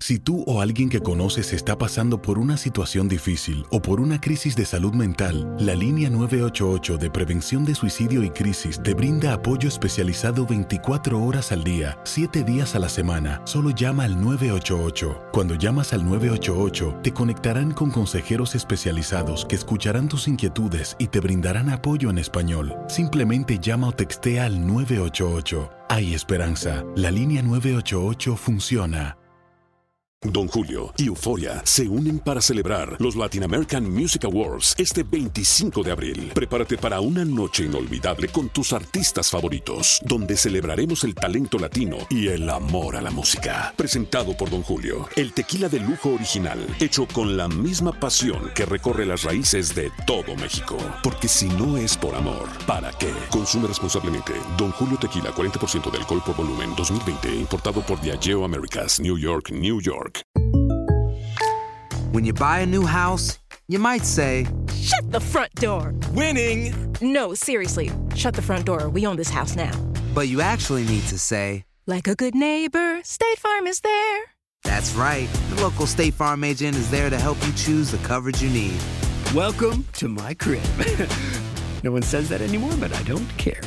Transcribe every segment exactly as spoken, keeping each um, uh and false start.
Si tú o alguien que conoces está pasando por una situación difícil o por una crisis de salud mental, la línea nueve ocho ocho de Prevención de Suicidio y Crisis te brinda apoyo especializado veinticuatro horas al día, siete días a la semana. Solo llama al nueve ocho ocho. Cuando llamas al nueve ocho ocho, te conectarán con consejeros especializados que escucharán tus inquietudes y te brindarán apoyo en español. Simplemente llama o textea al nueve ocho ocho. Hay esperanza. La línea nueve ocho ocho funciona. Don Julio y Euforia se unen para celebrar los Latin American Music Awards este veinticinco de abril. Prepárate para una noche inolvidable con tus artistas favoritos, donde celebraremos el talento latino y el amor a la música. Presentado por Don Julio, el tequila de lujo original, hecho con la misma pasión que recorre las raíces de todo México. Porque si no es por amor, ¿para qué? Consume responsablemente. Don Julio Tequila, cuarenta por ciento de alcohol por volumen, dos mil veinte, importado por Diageo Americas, New York, New York. When you buy a new house, you might say, "Shut the front door." Winning. No, seriously. Shut the front door. We own this house now. But you actually need to say, like a good neighbor, State Farm is there. That's right. The local State Farm agent is there to help you choose the coverage you need. Welcome to my crib. No one says that anymore, but I don't care.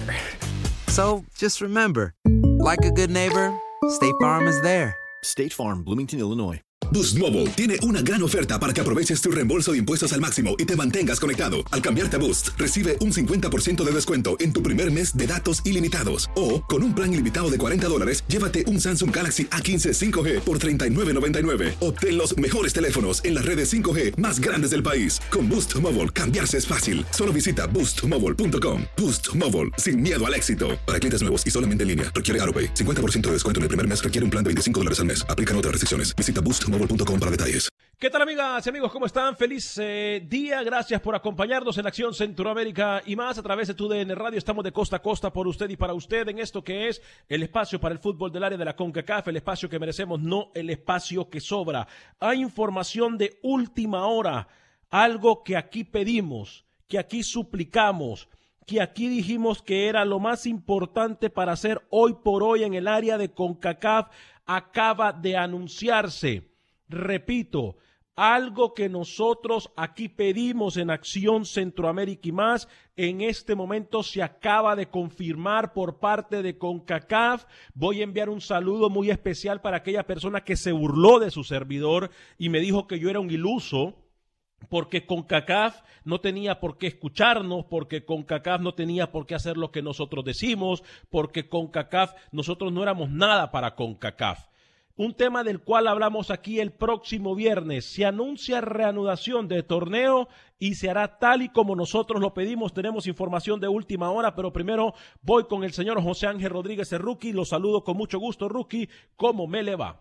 So just remember, like a good neighbor, State Farm is there. State Farm, Bloomington, Illinois. Boost Mobile tiene una gran oferta para que aproveches tu reembolso de impuestos al máximo y te mantengas conectado. Al cambiarte a Boost, recibe un cincuenta por ciento de descuento en tu primer mes de datos ilimitados. O, con un plan ilimitado de cuarenta dólares, llévate un Samsung Galaxy A quince cinco G por treinta y nueve noventa y nueve. Obtén los mejores teléfonos en las redes cinco G más grandes del país. Con Boost Mobile, cambiarse es fácil. Solo visita boost mobile punto com. Boost Mobile, sin miedo al éxito. Para clientes nuevos y solamente en línea, requiere AutoPay. cincuenta por ciento de descuento en el primer mes requiere un plan de veinticinco dólares al mes. Aplican otras restricciones. Visita boost mobile punto com para detalles. ¿Qué tal, amigas y amigos? ¿Cómo están? Feliz eh, día. Gracias por acompañarnos en Acción Centroamérica y más a través de tu D N Radio. Estamos de costa a costa por usted y para usted en esto que es el espacio para el fútbol del área de la CONCACAF, el espacio que merecemos, no el espacio que sobra. Hay información de última hora, algo que aquí pedimos, que aquí suplicamos, que aquí dijimos que era lo más importante para hacer hoy por hoy en el área de CONCACAF, acaba de anunciarse. Repito, algo que nosotros aquí pedimos en Acción Centroamérica y más, en este momento se acaba de confirmar por parte de CONCACAF. Voy a enviar un saludo muy especial para aquella persona que se burló de su servidor y me dijo que yo era un iluso, porque CONCACAF no tenía por qué escucharnos, porque CONCACAF no tenía por qué hacer lo que nosotros decimos, porque CONCACAF, nosotros no éramos nada para CONCACAF. Un tema del cual hablamos aquí el próximo viernes. Se anuncia reanudación de torneo y se hará tal y como nosotros lo pedimos. Tenemos información de última hora, pero primero voy con el señor José Ángel Rodríguez, el Rookie. Lo saludo con mucho gusto, Rookie. ¿Cómo me le va?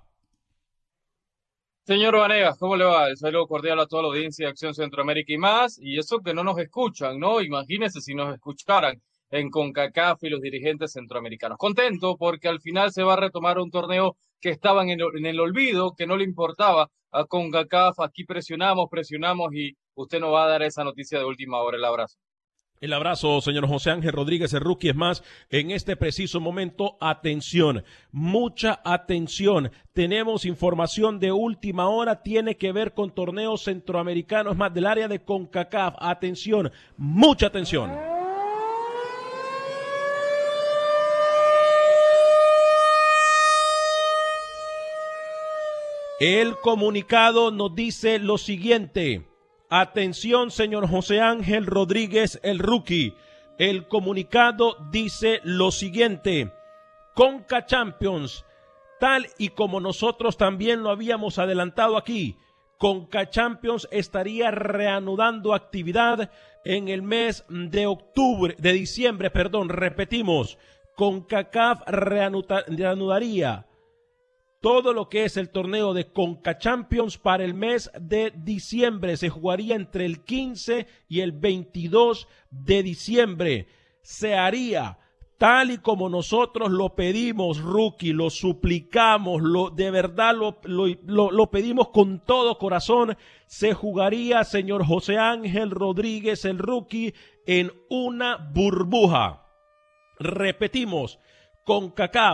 Señor Vanegas, ¿cómo le va? El saludo cordial a toda la audiencia de Acción Centroamérica y más. Y eso que no nos escuchan, ¿no? Imagínense si nos escucharan en CONCACAF y los dirigentes centroamericanos. Contento porque al final se va a retomar un torneo que estaban en, en el olvido, que no le importaba a CONCACAF. Aquí presionamos, presionamos y usted nos va a dar esa noticia de última hora. El abrazo. El abrazo, señor José Ángel Rodríguez, el Rookie. Es más, en este preciso momento, atención, mucha atención. Tenemos información de última hora, tiene que ver con torneos centroamericanos, más del área de CONCACAF. Atención, mucha atención. El comunicado nos dice lo siguiente. Atención, señor José Ángel Rodríguez, el Rookie. El comunicado dice lo siguiente. Conca Champions, tal y como nosotros también lo habíamos adelantado aquí, Conca Champions estaría reanudando actividad en el mes de octubre, de diciembre, perdón, repetimos. CONCACAF reanuda, reanudaría todo lo que es el torneo de Conca Champions para el mes de diciembre. Se jugaría entre el quince y el veintidós de diciembre. Se haría tal y como nosotros lo pedimos, Rookie, lo suplicamos, lo, de verdad lo, lo, lo, lo pedimos con todo corazón. Se jugaría, señor José Ángel Rodríguez, el Rookie, en una burbuja. Repetimos, CONCACAF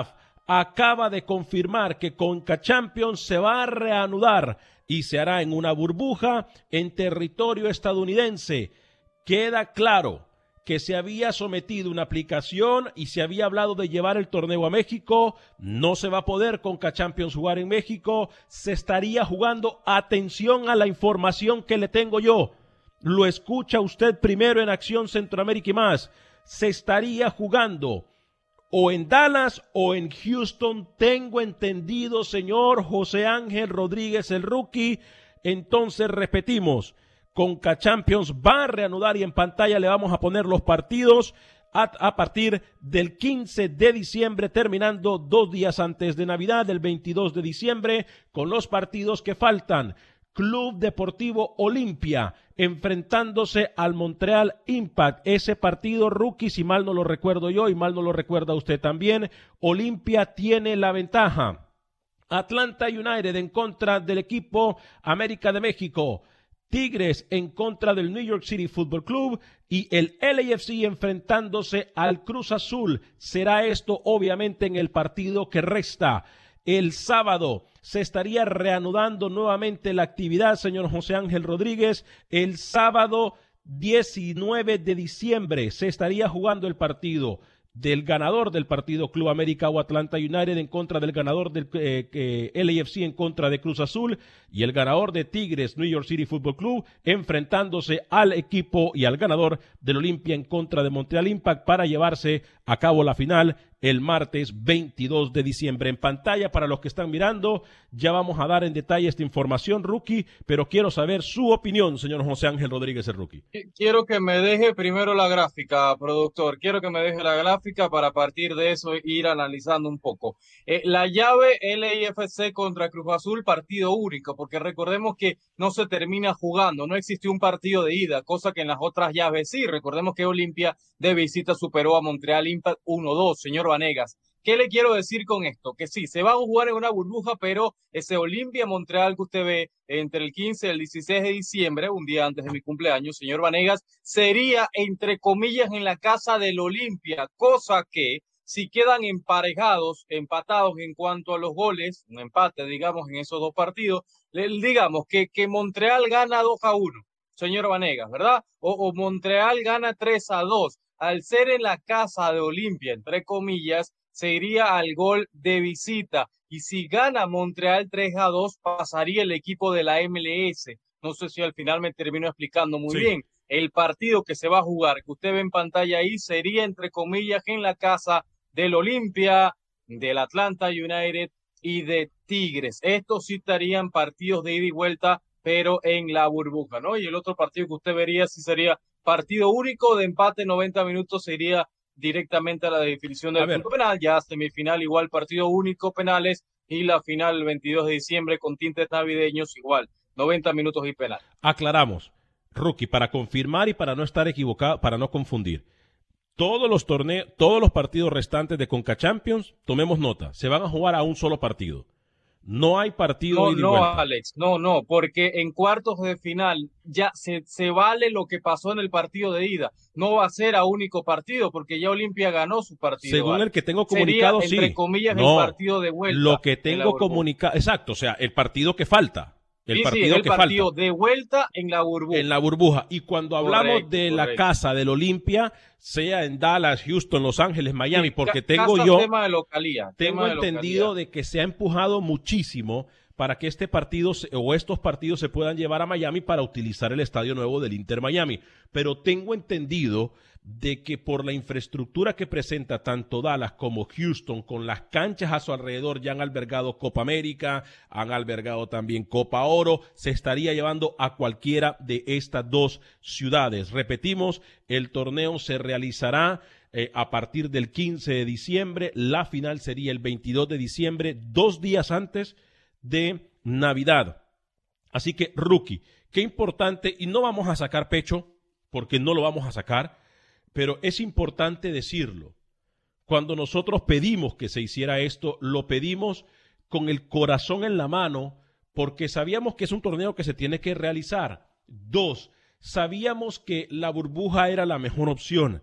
acaba de confirmar que CONCACHAMPIONS se va a reanudar y se hará en una burbuja en territorio estadounidense. Queda claro que se había sometido una aplicación y se había hablado de llevar el torneo a México. No se va a poder CONCACHAMPIONS jugar en México. Se estaría jugando, atención a la información que le tengo yo. Lo escucha usted primero en Acción Centroamérica y Más. Se estaría jugando o en Dallas o en Houston, tengo entendido, señor José Ángel Rodríguez, el rookie. Entonces repetimos, CONCACHAMPIONS va a reanudar y en pantalla le vamos a poner los partidos a, a partir del quince de diciembre, terminando dos días antes de Navidad, el veintidós de diciembre, con los partidos que faltan. Club Deportivo Olimpia enfrentándose al Montreal Impact. Ese partido, rookie, si mal no lo recuerdo yo y mal no lo recuerda usted también, Olimpia tiene la ventaja. Atlanta United en contra del equipo América de México. Tigres en contra del New York City Football Club y el L A F C enfrentándose al Cruz Azul. Será esto obviamente en el partido que resta. El sábado se estaría reanudando nuevamente la actividad, señor José Ángel Rodríguez. El sábado diecinueve de diciembre se estaría jugando el partido del ganador del partido Club América o Atlanta United en contra del ganador del eh, eh, L A F C en contra de Cruz Azul y el ganador de Tigres New York City Football Club enfrentándose al equipo y al ganador del Olimpia en contra de Montreal Impact para llevarse a cabo la final el martes veintidós de diciembre. En pantalla, para los que están mirando, ya vamos a dar en detalle esta información, rookie, pero quiero saber su opinión, señor José Ángel Rodríguez, el rookie. Quiero que me deje primero la gráfica, productor. Quiero que me deje la gráfica para a partir de eso ir analizando un poco. Eh, la llave L A F C contra Cruz Azul, partido único, porque recordemos que no se termina jugando, no existió un partido de ida, cosa que en las otras llaves sí. Recordemos que Olimpia de visita superó a Montreal Impact uno dos, señor Vanegas. ¿Qué le quiero decir con esto? Que sí, se va a jugar en una burbuja, pero ese Olimpia-Montreal que usted ve entre el quince y el dieciséis de diciembre, un día antes de mi cumpleaños, señor Vanegas, sería, entre comillas, en la casa del Olimpia, cosa que, si quedan emparejados, empatados en cuanto a los goles, un empate, digamos, en esos dos partidos, digamos que, que Montreal gana dos a uno, señor Vanegas, ¿verdad? O, o Montreal gana tres a dos. Al ser en la casa de Olimpia, entre comillas, se iría al gol de visita. Y si gana Montreal tres a dos, pasaría el equipo de la M L S. No sé si al final me termino explicando muy sí. bien. El partido que se va a jugar, que usted ve en pantalla ahí, sería, entre comillas, en la casa del Olimpia, del Atlanta United y de Tigres. Estos sí estarían partidos de ida y vuelta, pero en la burbuja, ¿no? Y el otro partido que usted vería sí sería partido único de empate, noventa minutos, se iría directamente a la definición del punto penal, ya semifinal igual, partido único, penales, y la final el veintidós de diciembre con tintes navideños igual, noventa minutos y penal. Aclaramos, rookie, para confirmar y para no estar equivocado, para no confundir, todos los torneos, todos los partidos restantes de CONCACHAMPIONS, tomemos nota, se van a jugar a un solo partido. No hay partido no, ida y no, vuelta. Alex, no, no, porque en cuartos de final ya se, se vale lo que pasó en el partido de ida. No va a ser a único partido, porque ya Olimpia ganó su partido. Según ¿vale? el que tengo comunicado, Sería, sí. entre comillas, no, el partido de vuelta. Lo que tengo comunicado, exacto, o sea, el partido que falta. El sí, partido sí, el que partido falta. de vuelta en la burbuja. En la burbuja. Y cuando hablamos correcto, de la correcto. casa del Olimpia, sea en Dallas, Houston, Los Ángeles, Miami, Sí, porque ca tengo casa, yo, tema de localía, tengo tema de entendido localidad. de que se ha empujado muchísimo para que este partido se, o estos partidos se puedan llevar a Miami para utilizar el estadio nuevo del Inter Miami. Pero tengo entendido de que por la infraestructura que presenta tanto Dallas como Houston, con las canchas a su alrededor, ya han albergado Copa América, han albergado también Copa Oro, se estaría llevando a cualquiera de estas dos ciudades. Repetimos, el torneo se realizará eh, a partir del quince de diciembre, la final sería el veintidós de diciembre, dos días antes de Navidad. Así que, rookie, qué importante, y no vamos a sacar pecho, porque no lo vamos a sacar, pero es importante decirlo. Cuando nosotros pedimos que se hiciera esto, lo pedimos con el corazón en la mano, porque sabíamos que es un torneo que se tiene que realizar. Dos, sabíamos que la burbuja era la mejor opción,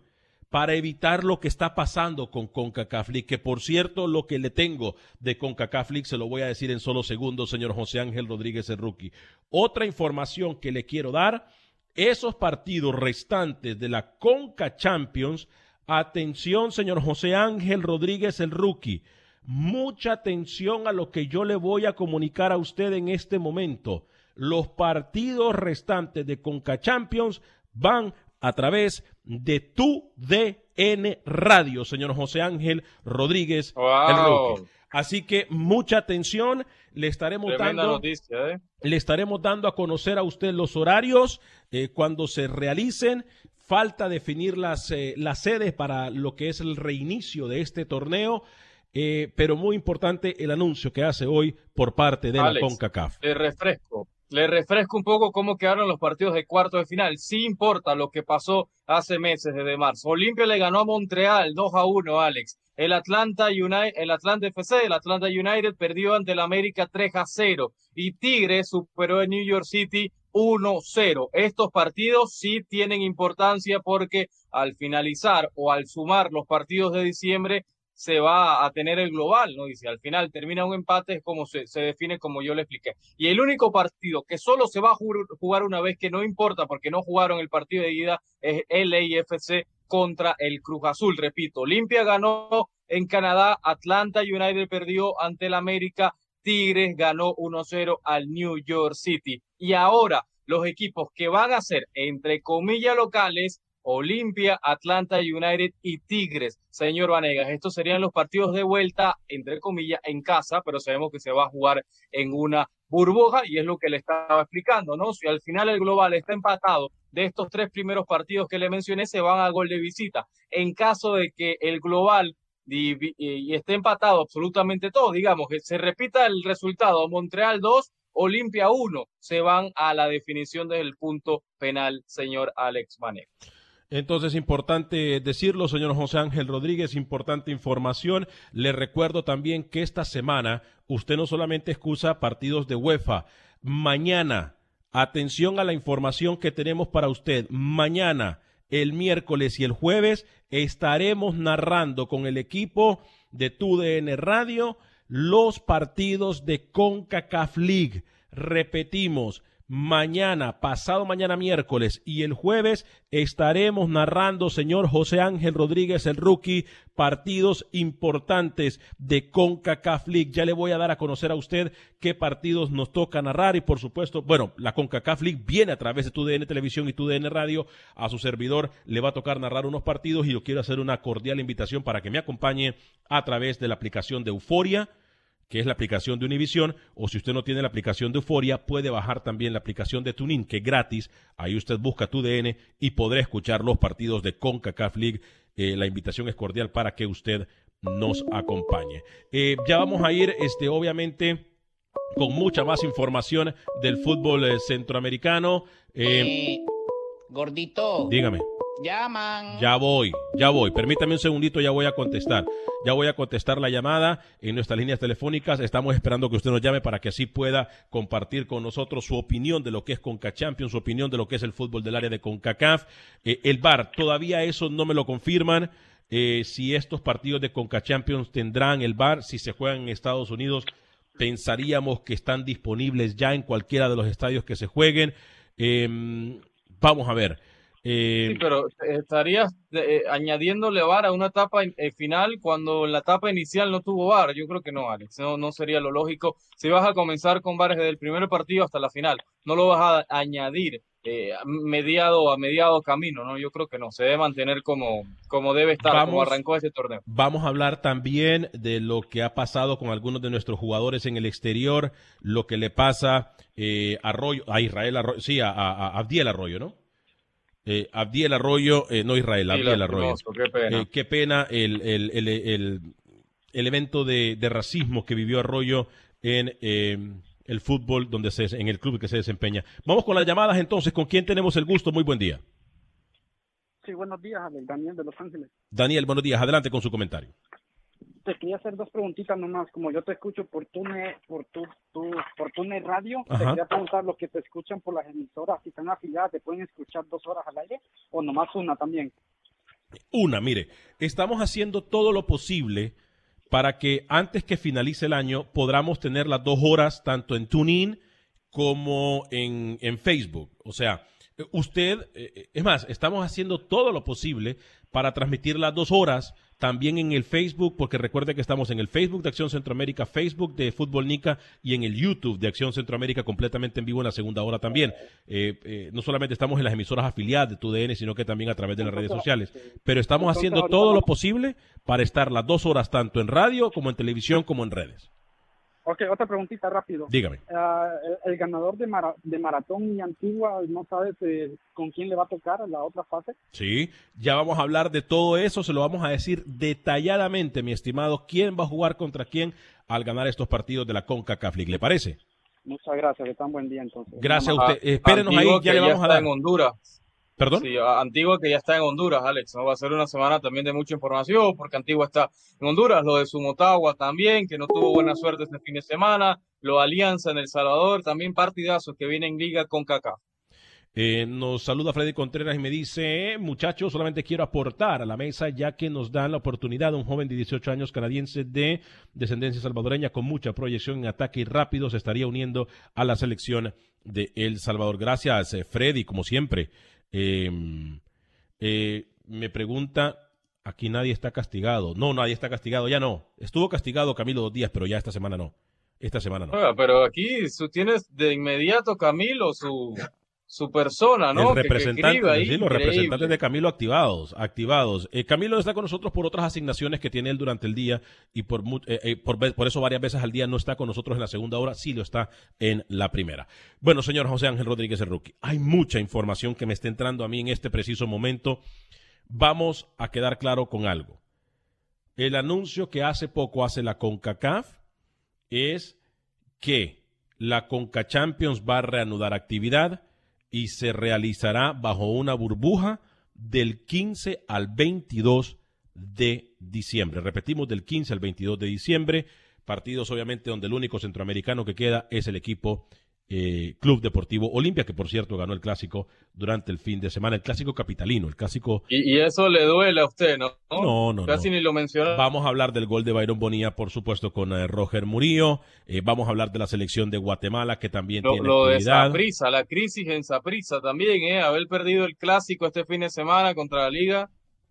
para evitar lo que está pasando con CONCACAF League, que por cierto, lo que le tengo de CONCACAF League se lo voy a decir en solo segundos, señor José Ángel Rodríguez, el rookie. Otra información que le quiero dar, esos partidos restantes de la CONCA Champions, atención, señor José Ángel Rodríguez, el rookie, mucha atención a lo que yo le voy a comunicar a usted en este momento. Los partidos restantes de CONCA Champions van a través de tu D N Radio, señor José Ángel Rodríguez, wow. el rookie. Así que mucha atención, le estaremos Tremenda dando, noticia, ¿eh? le estaremos dando a conocer a usted los horarios eh, cuando se realicen. Falta definir las, eh, las sedes para lo que es el reinicio de este torneo, eh, pero muy importante el anuncio que hace hoy por parte de Alex, la CONCACAF. Le refresco. Le refresco un poco cómo quedaron los partidos de cuarto de final. Sí importa lo que pasó hace meses, desde marzo. Olimpia le ganó a Montreal dos a uno, Alex. El Atlanta United, el Atlanta F C, el Atlanta United perdió ante el América tres a cero. Y Tigres superó a New York City uno cero. Estos partidos sí tienen importancia porque al finalizar o al sumar los partidos de diciembre, se va a tener el global, ¿no? Y si al final termina un empate, es como se, se define, como yo le expliqué. Y el único partido que solo se va a jugar una vez, que no importa porque no jugaron el partido de ida, es L A F C contra el Cruz Azul. Repito, Olimpia ganó en Canadá, Atlanta United perdió ante el América, Tigres ganó uno cero al New York City. Y ahora, los equipos que van a ser, entre comillas, locales, Olimpia, Atlanta United y Tigres. Señor Vanegas, estos serían los partidos de vuelta, entre comillas, en casa, pero sabemos que se va a jugar en una burbuja y es lo que le estaba explicando, ¿no? Si al final el global está empatado, de estos tres primeros partidos que le mencioné, se van a gol de visita. En caso de que el global y, y, y esté empatado absolutamente todo, digamos, que se repita el resultado, Montreal dos, Olimpia uno, se van a la definición del punto penal, señor Alex Vanegas. Entonces, importante decirlo, señor José Ángel Rodríguez, importante información. Le recuerdo también que esta semana usted no solamente excusa partidos de UEFA. Mañana, atención a la información que tenemos para usted. Mañana, el miércoles y el jueves, estaremos narrando con el equipo de tu D N Radio los partidos de CONCACAF League. Repetimos, mañana, pasado mañana miércoles y el jueves estaremos narrando, señor José Ángel Rodríguez, el rookie, partidos importantes de CONCACAF League. Ya le voy a dar a conocer a usted qué partidos nos toca narrar y por supuesto, bueno, la CONCACAF League viene a través de tu D N Televisión y tu D N Radio. A su servidor le va a tocar narrar unos partidos y yo quiero hacer una cordial invitación para que me acompañe a través de la aplicación de Euforia, que es la aplicación de Univision, o si usted no tiene la aplicación de Euforia, puede bajar también la aplicación de TuneIn, que es gratis. Ahí usted busca tu D N y podrá escuchar los partidos de CONCACAF League. Eh, la invitación es cordial para que usted nos acompañe. Eh, ya vamos a ir, este, obviamente, con mucha más información del fútbol eh, centroamericano. Eh, eh, gordito. Dígame. Llaman. Ya voy, ya voy. Permítame un segundito, ya voy a contestar. Ya voy a contestar la llamada en nuestras líneas telefónicas. Estamos esperando que usted nos llame para que así pueda compartir con nosotros su opinión de lo que es CONCA Champions, su opinión de lo que es el fútbol del área de CONCACAF. Eh, el V A R, todavía eso no me lo confirman. Eh, si estos partidos de CONCA Champions tendrán el V A R, si se juegan en Estados Unidos, pensaríamos que están disponibles ya en cualquiera de los estadios que se jueguen. Eh, vamos a ver. Eh, sí, pero estarías eh, añadiéndole V A R a una etapa eh, final cuando en la etapa inicial no tuvo V A R. Yo creo que no, Alex, no, no sería lo lógico. Si vas a comenzar con V A R desde el primer partido hasta la final, no lo vas a añadir eh, mediado a mediado camino, ¿no? Yo creo que no, se debe mantener como, como debe estar, vamos, como arrancó este torneo. Vamos a hablar también de lo que ha pasado con algunos de nuestros jugadores en el exterior, lo que le pasa eh, a, Arroyo, a Israel Arroyo, sí, a, a, a Abdiel Arroyo, ¿no? Eh, Abdiel Arroyo, eh, no Israel, sí, Abdiel Arroyo. Conozco, qué pena, eh, qué pena el, el, el, el, el evento de, de racismo que vivió Arroyo en eh, el fútbol, donde se, en el club que se desempeña. Vamos con las llamadas entonces. ¿Con quién tenemos el gusto? Muy buen día. Sí, buenos días, Daniel de Los Ángeles. Daniel, buenos días. Adelante con su comentario. Te quería hacer dos preguntitas nomás. Como yo te escucho por Tune, por tu, tu, por Tune Radio, Ajá. Te quería preguntar, los que te escuchan por las emisoras, si están afiliadas, ¿te pueden escuchar dos horas al aire o nomás una también? Una, mire, estamos haciendo todo lo posible para que antes que finalice el año podamos tener las dos horas tanto en TuneIn como en, en Facebook. O sea, usted, eh, es más, estamos haciendo todo lo posible para transmitir las dos horas también en el Facebook, porque recuerde que estamos en el Facebook de Acción Centroamérica, Facebook de Fútbol Nica y en el YouTube de Acción Centroamérica completamente en vivo en la segunda hora también. Eh, eh, no solamente estamos en las emisoras afiliadas de T U D N, sino que también a través de las redes sociales. Pero estamos haciendo todo lo posible para estar las dos horas tanto en radio como en televisión como en redes. Ok, otra preguntita rápido. Dígame. Uh, el, el ganador de, mara, de Maratón y Antigua, ¿no sabes eh, con quién le va a tocar la otra fase? Sí, ya vamos a hablar de todo eso, se lo vamos a decir detalladamente, mi estimado, quién va a jugar contra quién al ganar estos partidos de la CONCACAF League, ¿le parece? Muchas gracias, que tan buen día entonces. Gracias a usted. Eh, espérenos ahí, ya le vamos a dar. En Honduras. ¿Perdón? Sí, Antigua que ya está en Honduras, Alex. ¿No? Va a ser una semana también de mucha información porque Antigua está en Honduras. Lo de Sumotagua también, que no tuvo buena suerte este fin de semana. Lo de Alianza en El Salvador, también partidazos que vienen en Liga con CONCACAF. Eh, nos saluda Freddy Contreras y me dice, muchachos, solamente quiero aportar a la mesa ya que nos dan la oportunidad de un joven de dieciocho años canadiense de descendencia salvadoreña con mucha proyección en ataque y rápido se estaría uniendo a la selección de El Salvador. Gracias, eh, Freddy, como siempre. Eh, eh, me pregunta, aquí nadie está castigado. No, nadie está castigado, ya no. Estuvo castigado Camilo dos días, pero ya esta semana no. Esta semana no. Oiga, pero aquí su, tienes de inmediato Camilo su, su persona, ¿no? El representante, que, que ahí, sí, los representantes de Camilo activados, activados. Eh, Camilo está con nosotros por otras asignaciones que tiene él durante el día y por, eh, eh, por, por eso varias veces al día no está con nosotros en la segunda hora, sí lo está en la primera. Bueno, señor José Ángel Rodríguez el Rookie, hay mucha información que me está entrando a mí en este preciso momento. Vamos a quedar claro con algo. El anuncio que hace poco hace la CONCACAF es que la CONCACHAMPIONS va a reanudar actividad y se realizará bajo una burbuja del quince al veintidós de diciembre. Repetimos, del quince al veintidós de diciembre, partidos obviamente donde el único centroamericano que queda es el equipo eh, Club Deportivo Olimpia, que por cierto ganó el clásico durante el fin de semana, el clásico capitalino, el clásico... Y, y eso le duele a usted, ¿no? No, no, Casi no. ni lo mencionó. Vamos a hablar del gol de Byron Bonilla, por supuesto, con eh, Roger Murillo. Eh, vamos a hablar de la selección de Guatemala, que también Lo, tiene lo de actividad. Saprissa, la crisis en Saprissa también, ¿eh? Haber perdido el clásico este fin de semana contra la Liga.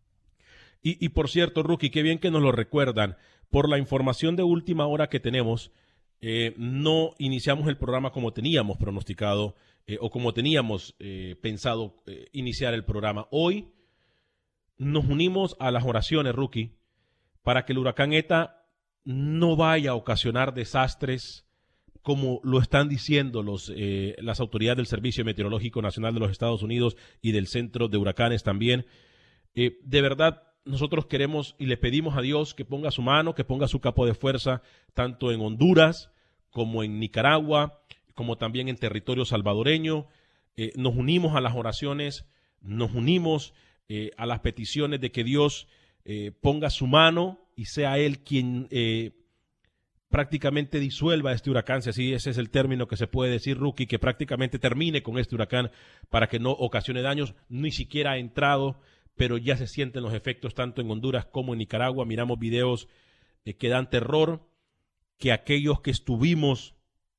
Y, y por cierto, Rookie, qué bien que nos lo recuerdan. Por la información de última hora que tenemos, eh, no iniciamos el programa como teníamos pronosticado eh, o como teníamos eh, pensado eh, iniciar el programa. Hoy nos unimos a las oraciones, Rookie, para que el huracán ETA no vaya a ocasionar desastres como lo están diciendo los, eh, las autoridades del Servicio Meteorológico Nacional de los Estados Unidos y del Centro de Huracanes también. Eh, de verdad, nosotros queremos y le pedimos a Dios que ponga su mano, que ponga su capo de fuerza, tanto en Honduras como en Nicaragua, como también en territorio salvadoreño. Eh, nos unimos a las oraciones, nos unimos eh, a las peticiones de que Dios eh, ponga su mano y sea Él quien eh, prácticamente disuelva este huracán, si así ese es el término que se puede decir, Rookie, que prácticamente termine con este huracán para que no ocasione daños. Ni siquiera ha entrado, pero ya se sienten los efectos tanto en Honduras como en Nicaragua. Miramos videos eh, que dan terror, que aquellos que estuvimos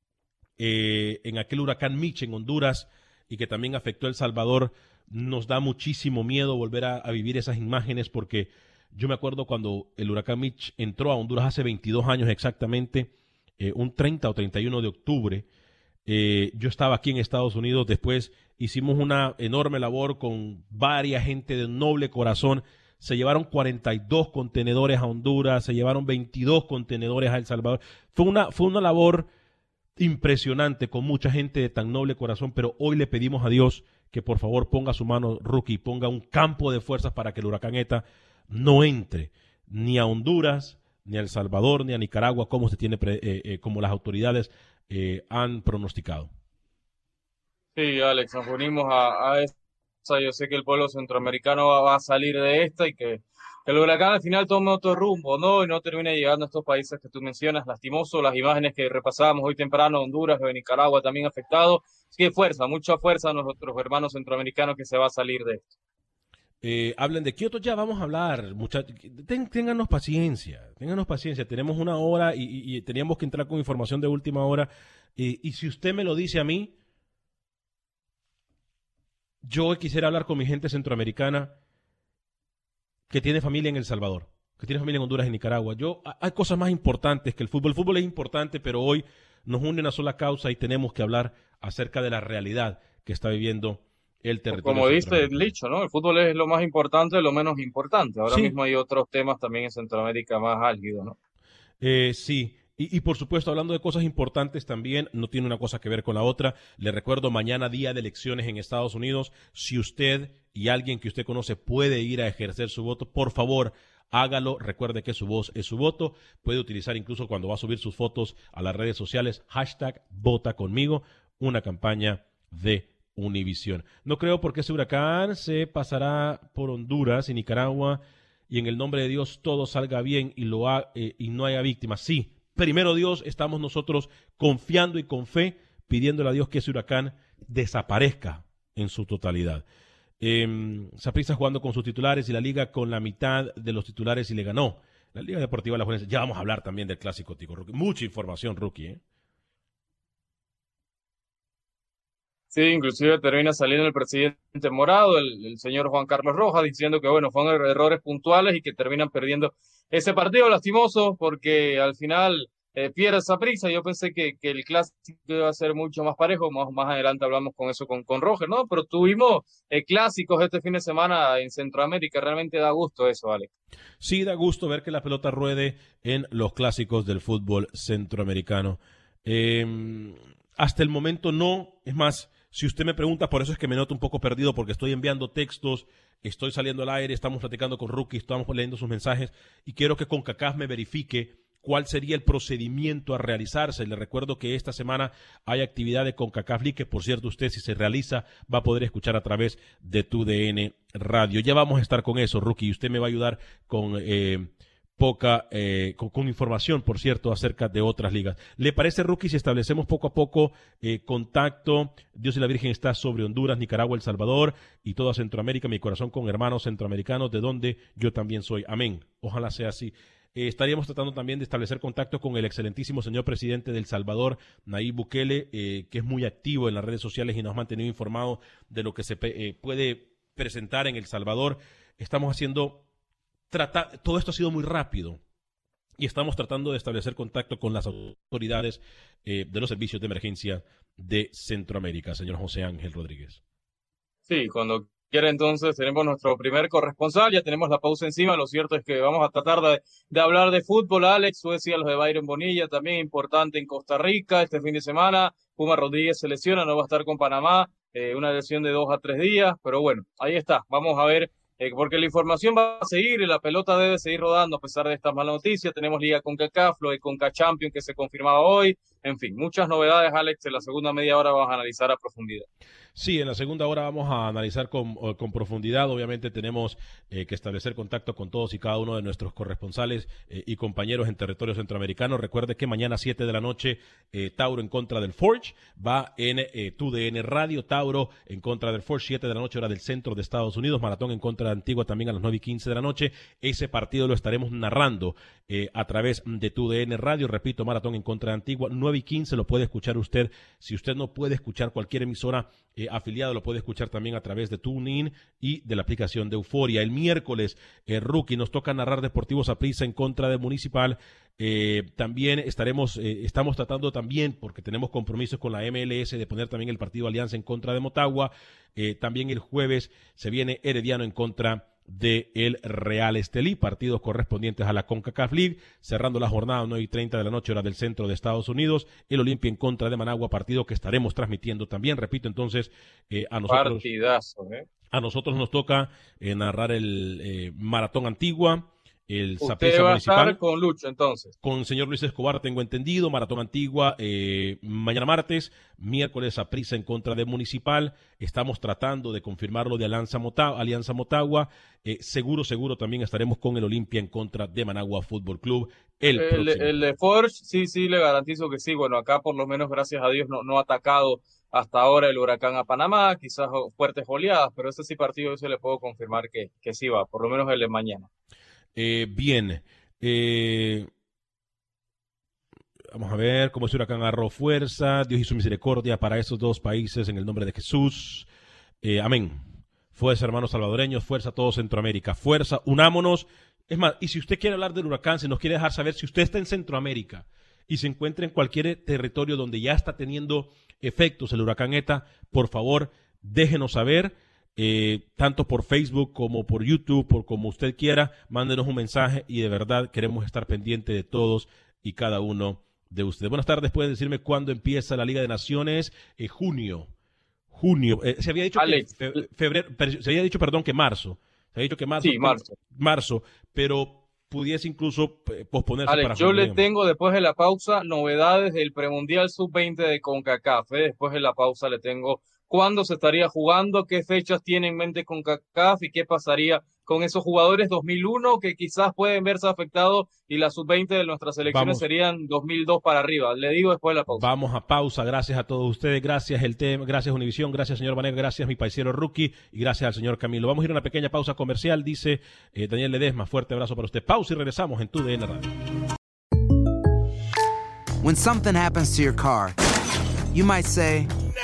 eh, en aquel huracán Mitch en Honduras y que también afectó El Salvador, nos da muchísimo miedo volver a, a vivir esas imágenes, porque yo me acuerdo cuando el huracán Mitch entró a Honduras hace veintidós años exactamente, eh, un treinta o treinta y uno de octubre, eh, yo estaba aquí en Estados Unidos. Después hicimos una enorme labor con varias gente de noble corazón. Se llevaron cuarenta y dos contenedores a Honduras, se llevaron veintidós contenedores a El Salvador. Fue una, fue una labor impresionante con mucha gente de tan noble corazón, pero hoy le pedimos a Dios que por favor ponga su mano, Rookie, ponga un campo de fuerzas para que el huracán ETA no entre ni a Honduras, ni a El Salvador, ni a Nicaragua, como se tiene pre, eh, eh, como las autoridades eh, han pronosticado. Sí, Alex, nos unimos a, a esa. Yo sé que el pueblo centroamericano va, va a salir de esta y que, que el huracán al final tome otro rumbo, ¿no? Y no termine llegando a estos países que tú mencionas. Lastimoso las imágenes que repasábamos hoy temprano, Honduras, de Nicaragua también afectado. Así que fuerza, mucha fuerza a nuestros hermanos centroamericanos que se va a salir de esto. Eh, hablen de Kioto, ya vamos a hablar, muchachos. Ten, ténganos paciencia, ténganos paciencia. Tenemos una hora y, y, y teníamos que entrar con información de última hora. Eh, y si usted me lo dice a mí, yo quisiera hablar con mi gente centroamericana que tiene familia en El Salvador, que tiene familia en Honduras y Nicaragua. Yo, hay cosas más importantes que el fútbol. El fútbol es importante, pero hoy nos une una sola causa y tenemos que hablar acerca de la realidad que está viviendo el territorio. Como dice el dicho, ¿no? El fútbol es lo más importante de lo menos importante. Ahora sí. mismo hay otros temas también en Centroamérica más álgidos, ¿no? Eh, sí. Y, y por supuesto, hablando de cosas importantes también, no tiene una cosa que ver con la otra. Le recuerdo, mañana día de elecciones en Estados Unidos. Si usted y alguien que usted conoce puede ir a ejercer su voto, por favor, hágalo. Recuerde que su voz es su voto. Puede utilizar incluso cuando va a subir sus fotos a las redes sociales, hashtag vota conmigo, una campaña de Univisión. No creo porque ese huracán se pasará por Honduras y Nicaragua y en el nombre de Dios todo salga bien y, lo ha, eh, y no haya víctimas. Sí, primero Dios, estamos nosotros confiando y con fe, pidiéndole a Dios que ese huracán desaparezca en su totalidad. Eh, Saprissa jugando con sus titulares y la liga con la mitad de los titulares y le ganó. La Liga Deportiva La Juventud. Ya vamos a hablar también del clásico tico, Rookie. Mucha información, Rookie, ¿eh? Sí, inclusive termina saliendo el presidente morado, el, el señor Juan Carlos Rojas, diciendo que bueno, fueron er errores puntuales y que terminan perdiendo ese partido lastimoso porque al final eh, pierde Saprissa. Yo pensé que, que el clásico iba a ser mucho más parejo, más, más adelante hablamos con eso con, con Roger, ¿no? Pero tuvimos eh, clásicos este fin de semana en Centroamérica, realmente da gusto eso, Alex. Sí, da gusto ver que la pelota ruede en los clásicos del fútbol centroamericano. Eh, hasta el momento no, es más, si usted me pregunta, por eso es que me noto un poco perdido, porque estoy enviando textos, estoy saliendo al aire, estamos platicando con Rookie, estamos leyendo sus mensajes, y quiero que CONCACAF me verifique cuál sería el procedimiento a realizarse. Le recuerdo que esta semana hay actividad de CONCACAF League, que por cierto usted, si se realiza, va a poder escuchar a través de tu D N Radio. Ya vamos a estar con eso, Rookie, y usted me va a ayudar con... Eh, poca, eh, con, con información, por cierto, acerca de otras ligas. ¿Le parece, Rookie, si establecemos poco a poco eh, contacto? Dios y la Virgen está sobre Honduras, Nicaragua, El Salvador y toda Centroamérica, mi corazón con hermanos centroamericanos, de donde yo también soy. Amén. Ojalá sea así. Eh, estaríamos tratando también de establecer contacto con el excelentísimo señor presidente de El Salvador, Nayib Bukele, eh, que es muy activo en las redes sociales y nos ha mantenido informados de lo que se eh, puede presentar en El Salvador. Estamos haciendo... Trata, todo esto ha sido muy rápido y estamos tratando de establecer contacto con las autoridades eh, de los servicios de emergencia de Centroamérica, señor José Ángel Rodríguez. Sí, cuando quiera entonces tenemos nuestro primer corresponsal, ya tenemos la pausa encima. Lo cierto es que vamos a tratar de, de hablar de fútbol, Alex. Suecia, los de Byron Bonilla, también importante en Costa Rica este fin de semana. Puma Rodríguez se lesiona, no va a estar con Panamá, eh, una lesión de dos a tres días, pero bueno, ahí está, vamos a ver. Eh, porque la información va a seguir y la pelota debe seguir rodando a pesar de estas malas noticias. Tenemos Liga CONCACAF, lo de CONCACHAMPIONS que se confirmaba hoy. En fin, muchas novedades, Alex. En la segunda media hora vamos a analizar a profundidad. Sí, en la segunda hora vamos a analizar con, con profundidad. Obviamente tenemos eh, que establecer contacto con todos y cada uno de nuestros corresponsales eh, y compañeros en territorio centroamericano. Recuerde que mañana a siete de la noche eh, Tauro en contra del Forge va en eh, tu D N Radio. Tauro en contra del Forge, siete de la noche hora del centro de Estados Unidos. Maratón en contra de Antigua también a las nueve y quince de la noche. Ese partido lo estaremos narrando eh, a través de tu D N Radio. Repito, Maratón en contra de Antigua, nueve y quince lo puede escuchar usted. Si usted no puede escuchar cualquier emisora eh, afiliado, lo puede escuchar también a través de TuneIn y de la aplicación de Euforia. El miércoles, eh, Rookie, nos toca narrar Deportivo Saprissa en contra de Municipal. Eh, también estaremos, eh, estamos tratando también, porque tenemos compromisos con la M L S, de poner también el partido Alianza en contra de Motagua. Eh, también el jueves se viene Herediano en contra de el Real Estelí, partidos correspondientes a la CONCACAF League, cerrando la jornada a nueve y treinta de la noche hora del centro de Estados Unidos, el Olimpia en contra de Managua, partido que estaremos transmitiendo también. Repito, entonces, eh, a nosotros partidazo, ¿eh? a nosotros nos toca eh, narrar el eh, Maratón Antigua, el Usted va a estar con Lucho, entonces. Con el señor Luis Escobar, tengo entendido. Maratón Antigua, eh, mañana martes. Miércoles, Saprissa en contra de Municipal. Estamos tratando de confirmarlo de Alianza Motagua. Alianza Motagua. Eh, seguro, seguro también estaremos con el Olimpia en contra de Managua Fútbol Club. El, el, el de Forge, sí, sí, le garantizo que sí. Bueno, acá por lo menos, gracias a Dios, no, no ha atacado hasta ahora el huracán a Panamá, quizás fuertes oleadas, pero ese sí partido se le puedo confirmar que, que sí va, por lo menos el de mañana. Eh, bien, eh, vamos a ver cómo ese huracán agarró fuerza. Dios hizo misericordia para esos dos países en el nombre de Jesús. Eh, amén. Fuerza, hermanos salvadoreños, fuerza a todo Centroamérica, fuerza, unámonos. Es más, y si usted quiere hablar del huracán, se nos quiere dejar saber, si usted está en Centroamérica y se encuentra en cualquier territorio donde ya está teniendo efectos el huracán ETA, por favor, déjenos saber, eh, tanto por Facebook como por YouTube, por como usted quiera, mándenos un mensaje y de verdad queremos estar pendientes de todos y cada uno de ustedes. Buenas tardes, pueden decirme cuándo empieza la Liga de Naciones. Eh, junio, junio, eh, se había dicho Alex, que fe, febrero, se había dicho, perdón, que marzo, se había dicho que marzo, sí, marzo, marzo, pero pudiese incluso posponerse Alex, para yo junio. le tengo después de la pausa novedades del premundial sub veinte de CONCACAF. ¿eh? Después de la pausa le tengo cuándo se estaría jugando, qué fechas tiene en mente CONCACAF y qué pasaría con esos jugadores dos mil uno que quizás pueden verse afectados y la sub veinte de nuestras selecciones Vamos. serían dos mil dos para arriba. Le digo después de la pausa. Vamos a pausa. Gracias a todos ustedes. Gracias el tema, gracias Univisión, gracias señor Banega, gracias mi paisero Rookie y gracias al señor Camilo. Vamos a ir a una pequeña pausa comercial, dice eh, Daniel Ledesma. Fuerte abrazo para usted. Pausa y regresamos en Tu D N Radio. When something happens to your car, you might say,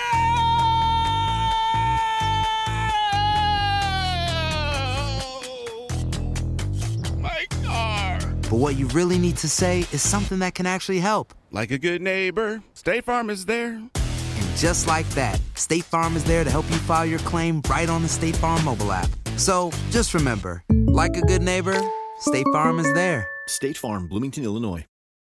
but what you really need to say is something that can actually help. Like a good neighbor, State Farm is there. And just like that, State Farm is there to help you file your claim right on the State Farm mobile app. So just remember, like a good neighbor, State Farm is there. State Farm, Bloomington, Illinois.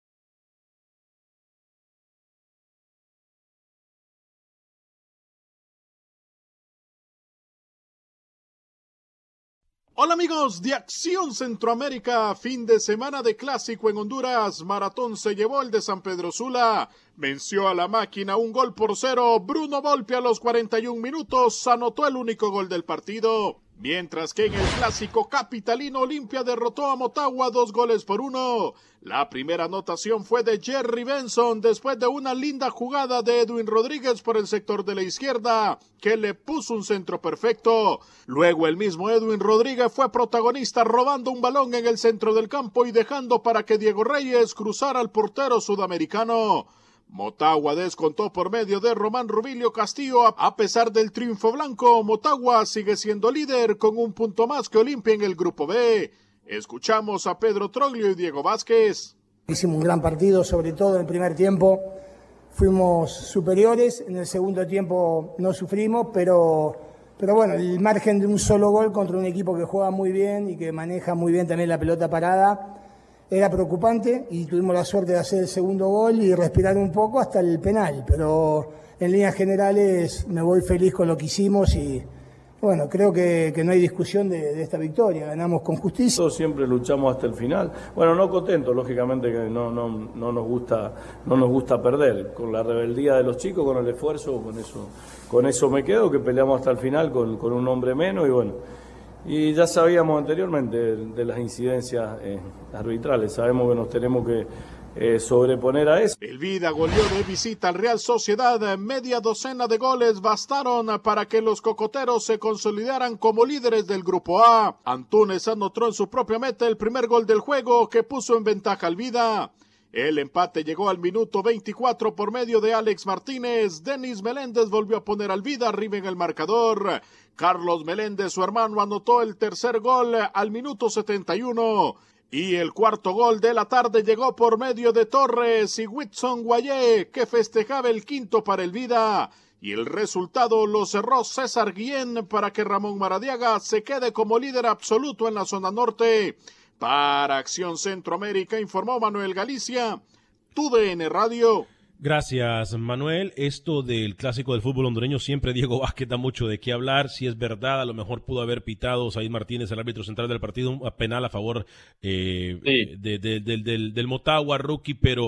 Hola amigos de Acción Centroamérica, fin de semana de clásico en Honduras, Maratón se llevó el de San Pedro Sula, venció a la máquina un gol por cero, Bruno Volpi a los cuarenta y un minutos anotó el único gol del partido, mientras que en el clásico capitalino Olimpia derrotó a Motagua dos goles por uno. La primera anotación fue de Jerry Benson después de una linda jugada de Edwin Rodríguez por el sector de la izquierda, que le puso un centro perfecto. Luego el mismo Edwin Rodríguez fue protagonista robando un balón en el centro del campo y dejando para que Diego Reyes cruzara al portero sudamericano. Motagua descontó por medio de Román Rubilio Castillo. A pesar del triunfo blanco, Motagua sigue siendo líder con un punto más que Olimpia en el grupo B. Escuchamos a Pedro Troglio y Diego Vázquez. Hicimos un gran partido, sobre todo en el primer tiempo. Fuimos superiores, en el segundo tiempo no sufrimos, pero, pero bueno, el margen de un solo gol contra un equipo que juega muy bien y que maneja muy bien también la pelota parada era preocupante y tuvimos la suerte de hacer el segundo gol y respirar un poco hasta el penal, pero en líneas generales me voy feliz con lo que hicimos y bueno, creo que, que no hay discusión de, de esta victoria, ganamos con justicia. Nosotros siempre luchamos hasta el final, bueno, no contentos, lógicamente que no, no, no, nos gusta, no nos gusta perder, con la rebeldía de los chicos, con el esfuerzo, con eso, con eso me quedo, que peleamos hasta el final con, con un hombre menos y bueno, y ya sabíamos anteriormente de, de las incidencias eh, arbitrales, sabemos que nos tenemos que Eh, sobreponer a eso. El Vida goleó de visita al Real Sociedad, media docena de goles bastaron para que los cocoteros se consolidaran como líderes del grupo A. Antunes anotó en su propia meta el primer gol del juego que puso en ventaja al Vida. El empate llegó al minuto veinticuatro por medio de Alex Martínez. Denis Meléndez volvió a poner al Vida arriba en el marcador. Carlos Meléndez, su hermano, anotó el tercer gol al minuto setenta y uno. Y el cuarto gol de la tarde llegó por medio de Torres y Whitson Guayé, que festejaba el quinto para el Vida. Y el resultado lo cerró César Guillén para que Ramón Maradiaga se quede como líder absoluto en la zona norte. Para Acción Centroamérica informó Manuel Galicia, Tu D N Radio. Gracias, Manuel. Esto del clásico del fútbol hondureño, siempre Diego Vázquez da mucho de qué hablar. Si es verdad, a lo mejor pudo haber pitado Said Martínez, el árbitro central del partido, un penal a favor eh, sí. de, de, de, del, del Motagua, Rookie, pero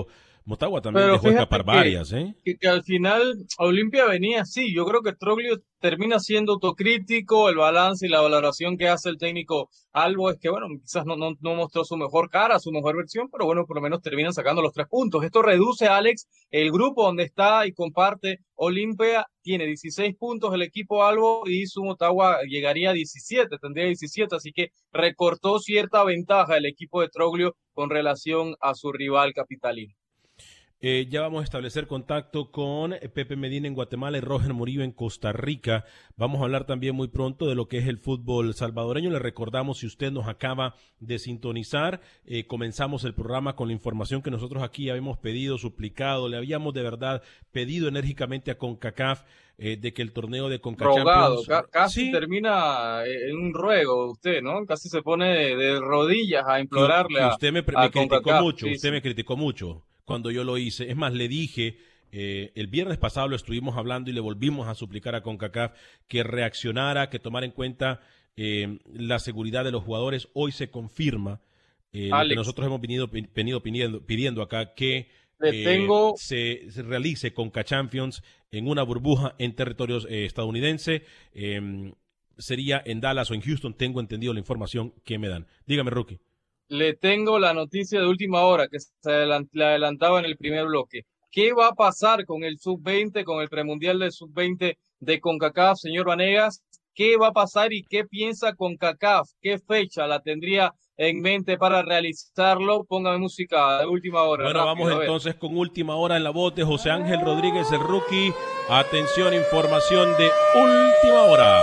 Motagua también Pero dejó escapar que, varias, ¿eh? Que, que al final Olimpia venía así. Yo creo que Troglio termina siendo autocrítico. El balance y la valoración que hace el técnico Albo es que, bueno, quizás no, no, no mostró su mejor cara, su mejor versión, pero bueno, por lo menos terminan sacando los tres puntos. Esto reduce, Alex, el grupo donde está y comparte Olimpia. Tiene dieciséis puntos el equipo Albo y su Motagua llegaría a diecisiete, tendría diecisiete, así que recortó cierta ventaja el equipo de Troglio con relación a su rival capitalino. Eh, ya vamos a establecer contacto con Pepe Medina en Guatemala y Roger Murillo en Costa Rica. Vamos a hablar también muy pronto de lo que es el fútbol salvadoreño. Le recordamos, si usted nos acaba de sintonizar, eh, comenzamos el programa con la información que nosotros aquí habíamos pedido, suplicado, le habíamos de verdad pedido enérgicamente a CONCACAF eh, de que el torneo de CONCACAF Rogado, ca casi sí. termina en un ruego usted, ¿no? Casi se pone de, de rodillas a implorarle que, que usted me, a, me a criticó CONCACAF. mucho, Sí, usted sí. me criticó mucho cuando yo lo hice. Es más, le dije, eh, el viernes pasado lo estuvimos hablando y le volvimos a suplicar a CONCACAF que reaccionara, que tomara en cuenta eh, la seguridad de los jugadores. Hoy se confirma eh, lo que nosotros hemos venido, venido pidiendo, pidiendo acá, que Le eh, tengo... se, se realice CONCACHAMPIONS en una burbuja en territorios eh, estadounidense. Eh, sería en Dallas o en Houston, tengo entendido la información que me dan. Dígame, Rookie. Le tengo la noticia de última hora que se adelant le adelantaba en el primer bloque. ¿Qué va a pasar con el sub veinte, con el premundial del sub veinte de CONCACAF, señor Vanegas? ¿Qué va a pasar y qué piensa CONCACAF? ¿Qué fecha la tendría en mente para realizarlo? Póngame música de última hora. Bueno, rápido, vamos entonces con última hora en la voz de José Ángel Rodríguez, el Rookie. Atención, información de última hora.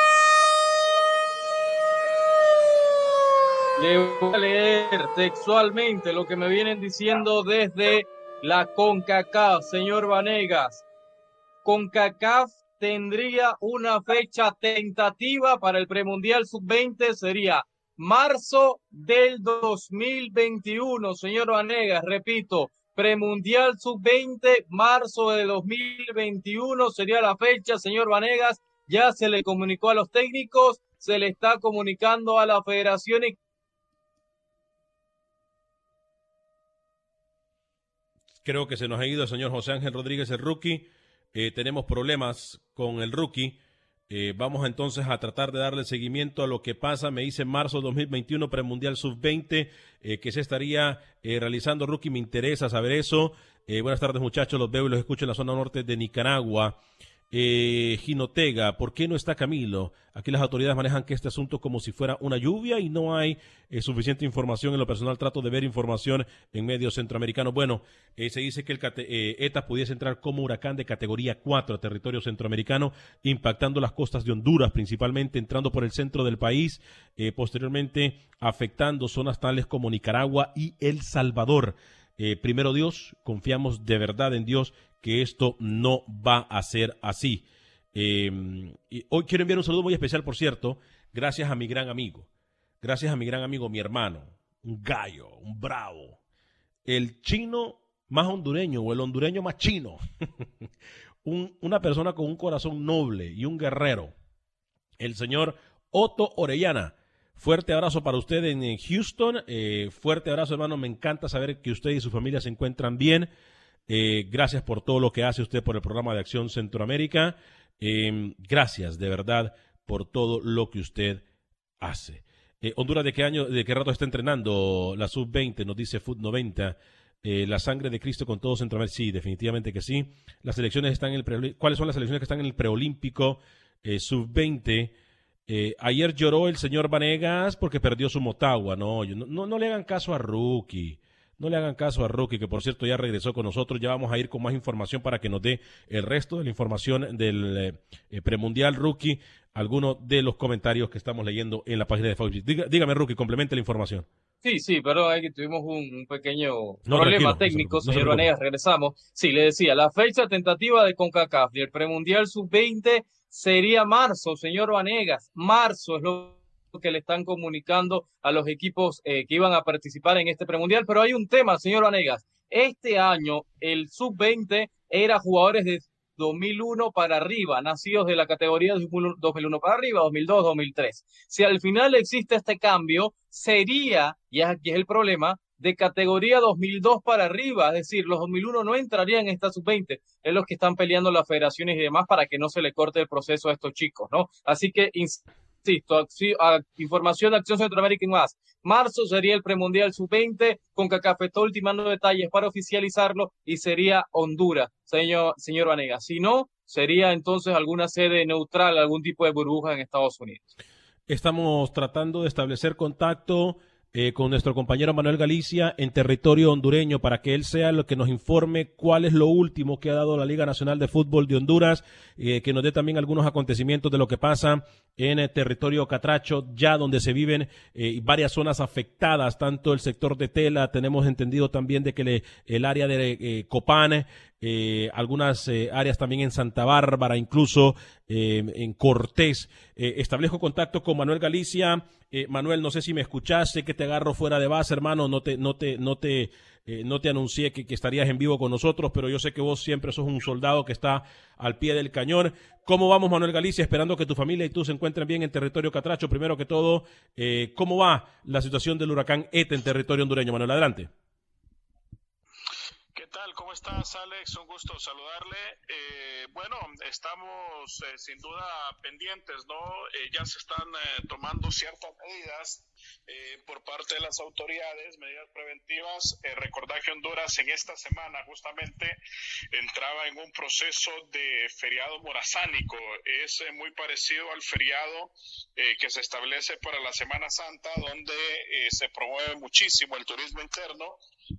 Le voy a leer textualmente lo que me vienen diciendo desde la CONCACAF, señor Vanegas. CONCACAF tendría una fecha tentativa para el premundial sub veinte, sería marzo del dos mil veintiuno, señor Vanegas, repito, premundial sub veinte, marzo de dos mil veintiuno sería la fecha, señor Vanegas. Ya se le comunicó a los técnicos, se le está comunicando a la federación y creo que se nos ha ido el señor José Ángel Rodríguez, el Rookie. Eh, tenemos problemas con el Rookie. Eh, vamos entonces a tratar de darle seguimiento a lo que pasa. Me dice marzo dos mil veintiuno, premundial sub veinte, eh, que se estaría eh, realizando, Rookie. Me interesa saber eso. Eh, buenas tardes, muchachos. Los veo y los escucho en la zona norte de Nicaragua. Eh, Ginotega, ¿por qué no está Camilo? Aquí las autoridades manejan que este asunto como si fuera una lluvia y no hay eh, suficiente información. En lo personal trato de ver información en medios centroamericanos. Bueno, eh, se dice que el eh, ETA pudiese entrar como huracán de categoría cuatro a territorio centroamericano, impactando las costas de Honduras, principalmente entrando por el centro del país, eh, posteriormente afectando zonas tales como Nicaragua y El Salvador. Eh, primero Dios, confiamos de verdad en Dios que esto no va a ser así. Eh, y hoy quiero enviar un saludo muy especial, por cierto, gracias a mi gran amigo, gracias a mi gran amigo, mi hermano, un gallo, un bravo, el chino más hondureño o el hondureño más chino, un, una persona con un corazón noble y un guerrero, el señor Otto Orellana. Fuerte abrazo para usted en Houston, eh, fuerte abrazo, hermano, me encanta saber que usted y su familia se encuentran bien. Eh, gracias por todo lo que hace usted por el programa de Acción Centroamérica. Eh, gracias, de verdad, por todo lo que usted hace. Eh, Honduras, ¿de qué año, de qué rato está entrenando la sub veinte? Nos dice Foot noventa. Eh, la sangre de Cristo con todo Centroamérica. Sí, definitivamente que sí. Las selecciones están en el pre ¿Cuáles son las selecciones que están en el preolímpico eh, sub veinte? Eh, ayer lloró el señor Vanegas porque perdió su Motagua. No, no, no, no le hagan caso a Rookie. No le hagan caso a Rookie, que por cierto ya regresó con nosotros. Ya vamos a ir con más información para que nos dé el resto de la información del eh, premundial, Rookie. Algunos de los comentarios que estamos leyendo en la página de Facebook. Diga, dígame, Rookie, complemente la información. Sí, sí, perdón, ahí que tuvimos un, un pequeño no, problema técnico, no se, no señor Vanegas, regresamos. Sí, le decía, la fecha tentativa de CONCACAF del premundial sub veinte sería marzo, señor Vanegas. Marzo es lo que le están comunicando a los equipos eh, que iban a participar en este premundial, pero hay un tema, señor Vanegas. Este año el sub veinte era jugadores de dos mil uno para arriba, nacidos de la categoría de dos mil uno para arriba, dos mil dos, dos mil tres. Si al final existe este cambio, sería, y aquí es el problema, de categoría dos mil dos para arriba, es decir, los dos mil uno no entrarían en esta sub veinte, es los que están peleando las federaciones y demás para que no se le corte el proceso a estos chicos, ¿no? Así que, insisto, información de Acción Centroamérica y más, marzo sería el premundial sub veinte, CONCACAF está ultimando detalles para oficializarlo y sería Honduras, señor, señor Vanegas, si no, sería entonces alguna sede neutral, algún tipo de burbuja en Estados Unidos. Estamos tratando de establecer contacto Eh, con nuestro compañero Manuel Galicia en territorio hondureño para que él sea lo que nos informe cuál es lo último que ha dado la Liga Nacional de Fútbol de Honduras, eh, que nos dé también algunos acontecimientos de lo que pasa en el territorio catracho, ya donde se viven eh, varias zonas afectadas, tanto el sector de Tela, tenemos entendido también de que le, el área de eh, Copán, eh, algunas eh, áreas también en Santa Bárbara, incluso eh, en Cortés. Eh, establezco contacto con Manuel Galicia. Eh, Manuel, no sé si me escuchaste, que te agarro fuera de base, hermano, no te, no te, no te, eh, no te anuncié que, que estarías en vivo con nosotros, pero yo sé que vos siempre sos un soldado que está al pie del cañón. ¿Cómo vamos, Manuel Galicia? Esperando que tu familia y tú se encuentren bien en territorio catracho. Primero que todo, eh, ¿cómo va la situación del huracán ETA en territorio hondureño? Manuel, adelante. ¿Qué tal? ¿Cómo estás, Alex? Un gusto saludarle. Eh, bueno, estamos eh, sin duda pendientes, ¿no? Eh, ya se están eh, tomando ciertas medidas eh, por parte de las autoridades, medidas preventivas. Eh, recordar que Honduras en esta semana justamente entraba en un proceso de feriado morazánico. Es eh, muy parecido al feriado eh, que se establece para la Semana Santa, donde eh, se promueve muchísimo el turismo interno.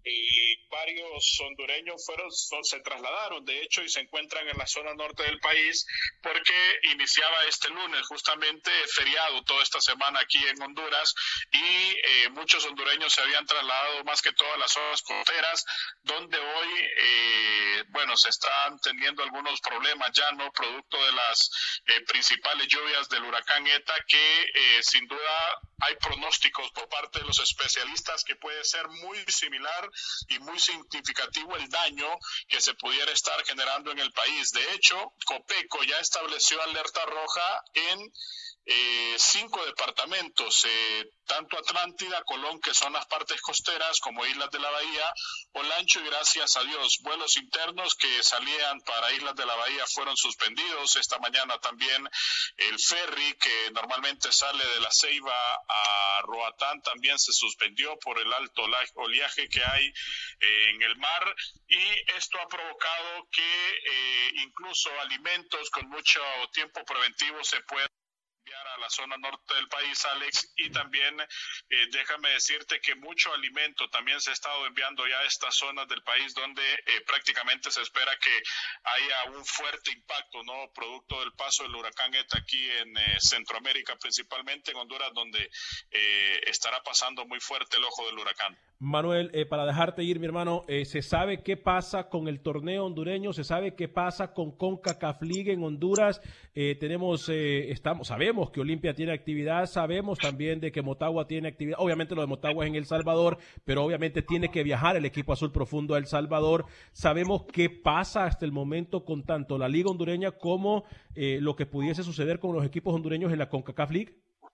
Y varios hondureños fueron, son, se trasladaron, de hecho, y se encuentran en la zona norte del país porque iniciaba este lunes justamente feriado toda esta semana aquí en Honduras y eh, muchos hondureños se habían trasladado más que todo a las zonas costeras donde hoy, eh, bueno, se están teniendo algunos problemas ya, ¿no? Producto de las eh, principales lluvias del huracán ETA que eh, sin duda hay pronósticos por parte de los especialistas que puede ser muy similar y muy significativo el daño que se pudiera estar generando en el país. De hecho, Copeco ya estableció alerta roja en eh, cinco departamentos, eh, tanto Atlántida, Colón, que son las partes costeras, como Islas de la Bahía, Olancho, y gracias a Dios, vuelos internos que salían para Islas de la Bahía fueron suspendidos. Esta mañana también el ferry que normalmente sale de La Ceiba a Roatán también se suspendió por el alto oleaje que hay eh, en el mar, y esto ha provocado que eh, incluso alimentos con mucho tiempo preventivo se puedan a la zona norte del país, Alex, y también eh, déjame decirte que mucho alimento también se ha estado enviando ya a estas zonas del país donde eh, prácticamente se espera que haya un fuerte impacto, ¿no? Producto del paso del huracán ETA aquí en eh, Centroamérica, principalmente en Honduras, donde eh, estará pasando muy fuerte el ojo del huracán. Manuel, eh, para dejarte ir, mi hermano, eh, ¿se sabe qué pasa con el torneo hondureño? ¿Se sabe qué pasa con CONCACAF League en Honduras? Eh, tenemos, eh, estamos, sabemos que Olimpia tiene actividad, sabemos también de que Motagua tiene actividad. Obviamente lo de Motagua es en El Salvador, pero obviamente tiene que viajar el equipo azul profundo a El Salvador. Sabemos qué pasa hasta el momento con tanto la Liga hondureña como eh, lo que pudiese suceder con los equipos hondureños en la CONCACAF League.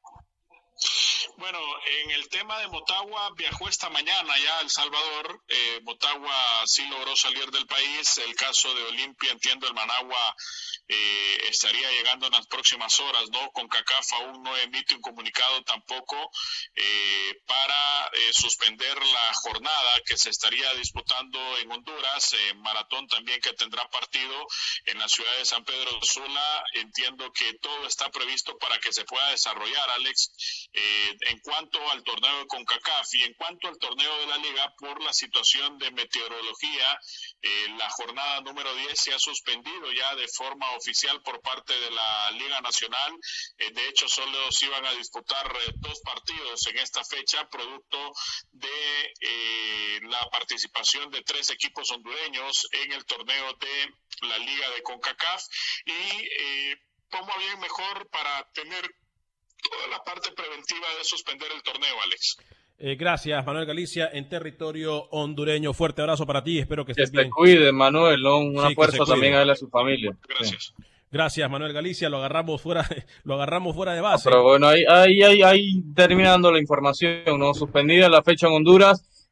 Bueno, en el tema de Motagua, viajó esta mañana ya a El Salvador. Eh, Motagua sí logró salir del país. El caso de Olimpia, entiendo, el Managua eh, estaría llegando en las próximas horas, ¿no? CONCACAF aún no emite un comunicado tampoco eh, para eh, suspender la jornada que se estaría disputando en Honduras. Eh, Maratón también, que tendrá partido en la ciudad de San Pedro Sula. Entiendo que todo está previsto para que se pueda desarrollar, Alex. Eh, en cuanto al torneo de CONCACAF y en cuanto al torneo de la Liga, por la situación de meteorología, eh, la jornada número diez se ha suspendido ya de forma oficial por parte de la Liga Nacional. Eh, de hecho, solo se iban a disputar eh, dos partidos en esta fecha, producto de eh, la participación de tres equipos hondureños en el torneo de la Liga de CONCACAF. Y eh, cómo bien mejor para tener toda la parte preventiva de suspender el torneo, Alex. Eh, gracias, Manuel Galicia, en territorio hondureño. Fuerte abrazo para ti, espero que estés que bien. Que se cuide, Manuel, ¿no? Una sí, fuerza también a él y a su familia. Gracias. Sí. Gracias, Manuel Galicia, lo agarramos fuera, lo agarramos fuera de base. Pero bueno, ahí, ahí, ahí, ahí terminando la información, ¿no? Suspendida la fecha en Honduras.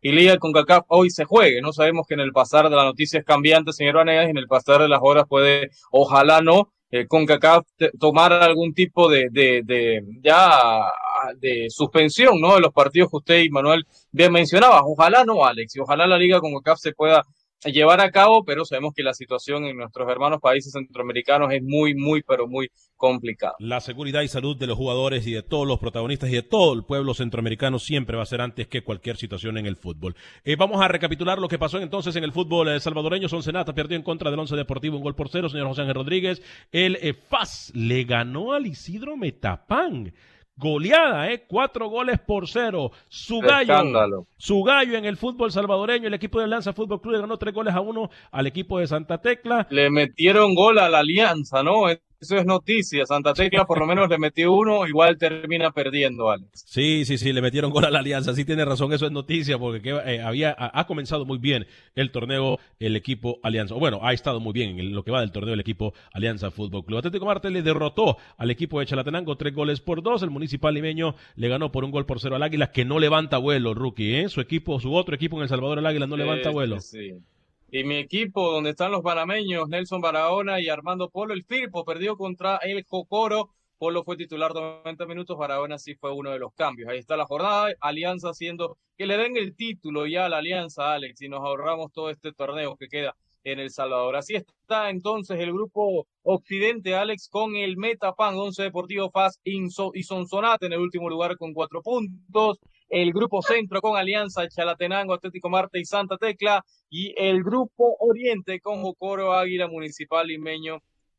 y Liga CONCACAF hoy se juegue. No sabemos que en el pasar de la noticia es cambiante, señor Vanegas, y en el pasar de las horas puede, ojalá no, eh, CONCACAF tomar algún tipo de, de, de ya de suspensión, ¿no? De los partidos que usted y Manuel bien mencionaba. Ojalá no, Alex, y ojalá la Liga CONCACAF se pueda llevar a cabo, pero sabemos que la situación en nuestros hermanos países centroamericanos es muy, muy, pero muy complicada. La seguridad y salud de los jugadores y de todos los protagonistas y de todo el pueblo centroamericano siempre va a ser antes que cualquier situación en el fútbol. Eh, vamos a recapitular lo que pasó entonces en el fútbol eh, salvadoreño. Sonsenata perdió en contra del Once Deportivo un gol por cero, señor José Ángel Rodríguez. El eh, F A S le ganó al Isidro Metapán. Goleada, ¿eh? Cuatro goles por cero. Su gallo, Escándalo. su gallo en el fútbol salvadoreño. El equipo de Alianza Fútbol Club le ganó tres goles a uno al equipo de Santa Tecla. Le metieron gol a la Alianza, ¿no? Eso es noticia. Santa Tecla por lo menos le metió uno, igual termina perdiendo, Alex. Sí, sí, sí, le metieron gol a la Alianza. Sí tiene razón, eso es noticia, porque que, eh, había ha, ha comenzado muy bien el torneo el equipo Alianza. Bueno, ha estado muy bien en lo que va del torneo el equipo Alianza Fútbol Club. Atlético Marte le derrotó al equipo de Chalatenango tres goles por dos. El Municipal Limeño le ganó por un gol por cero al Águila, que no levanta vuelo, rookie, ¿eh? Su equipo, su otro equipo en El Salvador, el Águila, no Sí, levanta vuelo. sí, sí. Y mi equipo, donde están los panameños, Nelson Barahona y Armando Polo, el Firpo perdió contra el Jocoro. Polo fue titular noventa minutos, Barahona sí fue uno de los cambios. Ahí está la jornada, Alianza haciendo que le den el título ya a la Alianza, Alex, y nos ahorramos todo este torneo que queda en El Salvador. Así está entonces el grupo Occidente, Alex, con el Metapan, Once Deportivo F A S y Sonsonate en el último lugar con cuatro puntos. El grupo Centro con Alianza, Chalatenango, Atlético Marte y Santa Tecla. Y el grupo Oriente con Jocoro, Águila, Municipal Limeño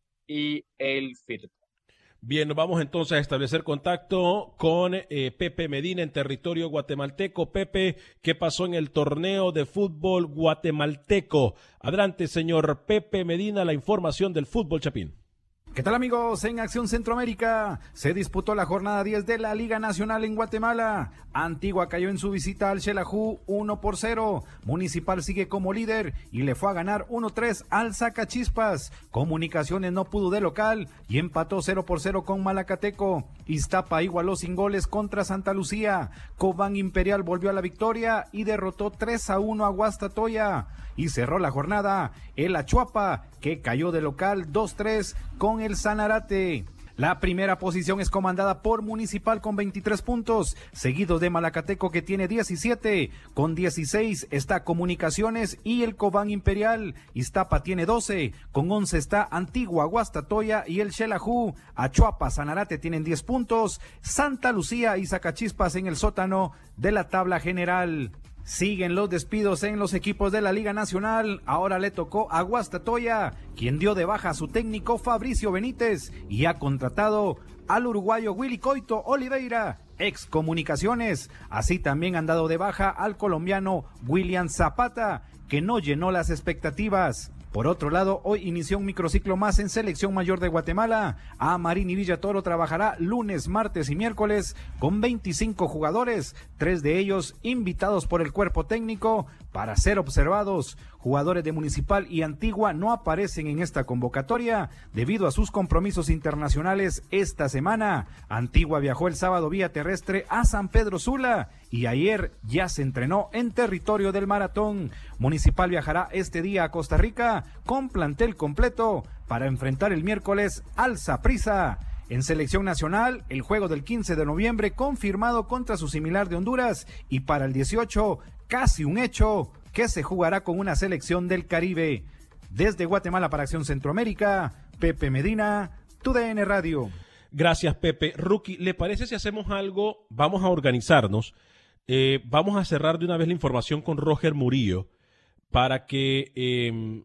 y el F I R. Bien, nos vamos entonces a establecer contacto con eh, Pepe Medina en territorio guatemalteco. Pepe, ¿qué pasó en el torneo de fútbol guatemalteco? Adelante, señor Pepe Medina, la información del fútbol chapín. ¿Qué tal, amigos? En Acción Centroamérica se disputó la jornada diez de la Liga Nacional en Guatemala. Antigua cayó en su visita al Xelajú uno por cero. Municipal sigue como líder y le fue a ganar uno tres al Zacachispas. Comunicaciones no pudo de local y empató cero por cero con Malacateco. Iztapa igualó sin goles contra Santa Lucía. Cobán Imperial volvió a la victoria y derrotó tres a uno a Guastatoya. Y cerró la jornada el Achuapa, que cayó de local dos tres con el Sanarate. La primera posición es comandada por Municipal con veintitrés puntos, seguido de Malacateco que tiene diecisiete, con dieciséis está Comunicaciones y el Cobán Imperial. Iztapa tiene doce, con once está Antigua, Guastatoya y el Xelajú. Achuapa, Sanarate tienen diez puntos, Santa Lucía y Zacachispas en el sótano de la tabla general. Siguen los despidos en los equipos de la Liga Nacional. Ahora le tocó a Guastatoya, quien dio de baja a su técnico Fabricio Benítez y ha contratado al uruguayo Willy Coito Oliveira, ex Comunicaciones. Así también han dado de baja al colombiano William Zapata, que no llenó las expectativas. Por otro lado, hoy inició un microciclo más en Selección Mayor de Guatemala. Amarini Villatoro trabajará lunes, martes y miércoles con veinticinco jugadores, tres de ellos invitados por el cuerpo técnico para ser observados. Jugadores de Municipal y Antigua no aparecen en esta convocatoria debido a sus compromisos internacionales esta semana. Antigua viajó el sábado vía terrestre a San Pedro Sula y ayer ya se entrenó en territorio del Maratón. Municipal viajará este día a Costa Rica con plantel completo para enfrentar el miércoles al Saprissa. En Selección Nacional, el juego del quince de noviembre confirmado contra su similar de Honduras y para el dieciocho, casi un hecho, que se jugará con una selección del Caribe. Desde Guatemala para Acción Centroamérica, Pepe Medina, T U D N Radio. Gracias, Pepe. Rookie, ¿le parece si hacemos algo? Vamos a organizarnos. Eh, vamos a cerrar de una vez la información con Roger Murillo para que eh,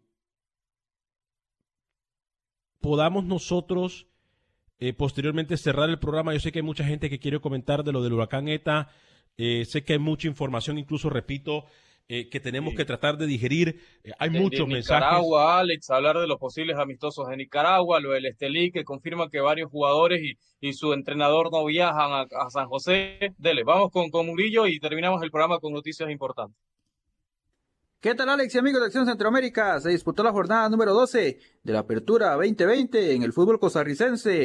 podamos nosotros eh, posteriormente cerrar el programa. Yo sé que hay mucha gente que quiere comentar de lo del huracán ETA. Eh, sé que hay mucha información, incluso repito, eh, que tenemos sí. que tratar de digerir. Eh, hay de, muchos de mensajes. Nicaragua, Alex, hablar de los posibles amistosos de Nicaragua, lo del Estelí, que confirma que varios jugadores y, y su entrenador no viajan a, a San José. Dele, vamos con, con Murillo y terminamos el programa con noticias importantes. ¿Qué tal, Alex y amigos de Acción Centroamérica? Se disputó la jornada número doce de la Apertura veinte veinte en el fútbol costarricense.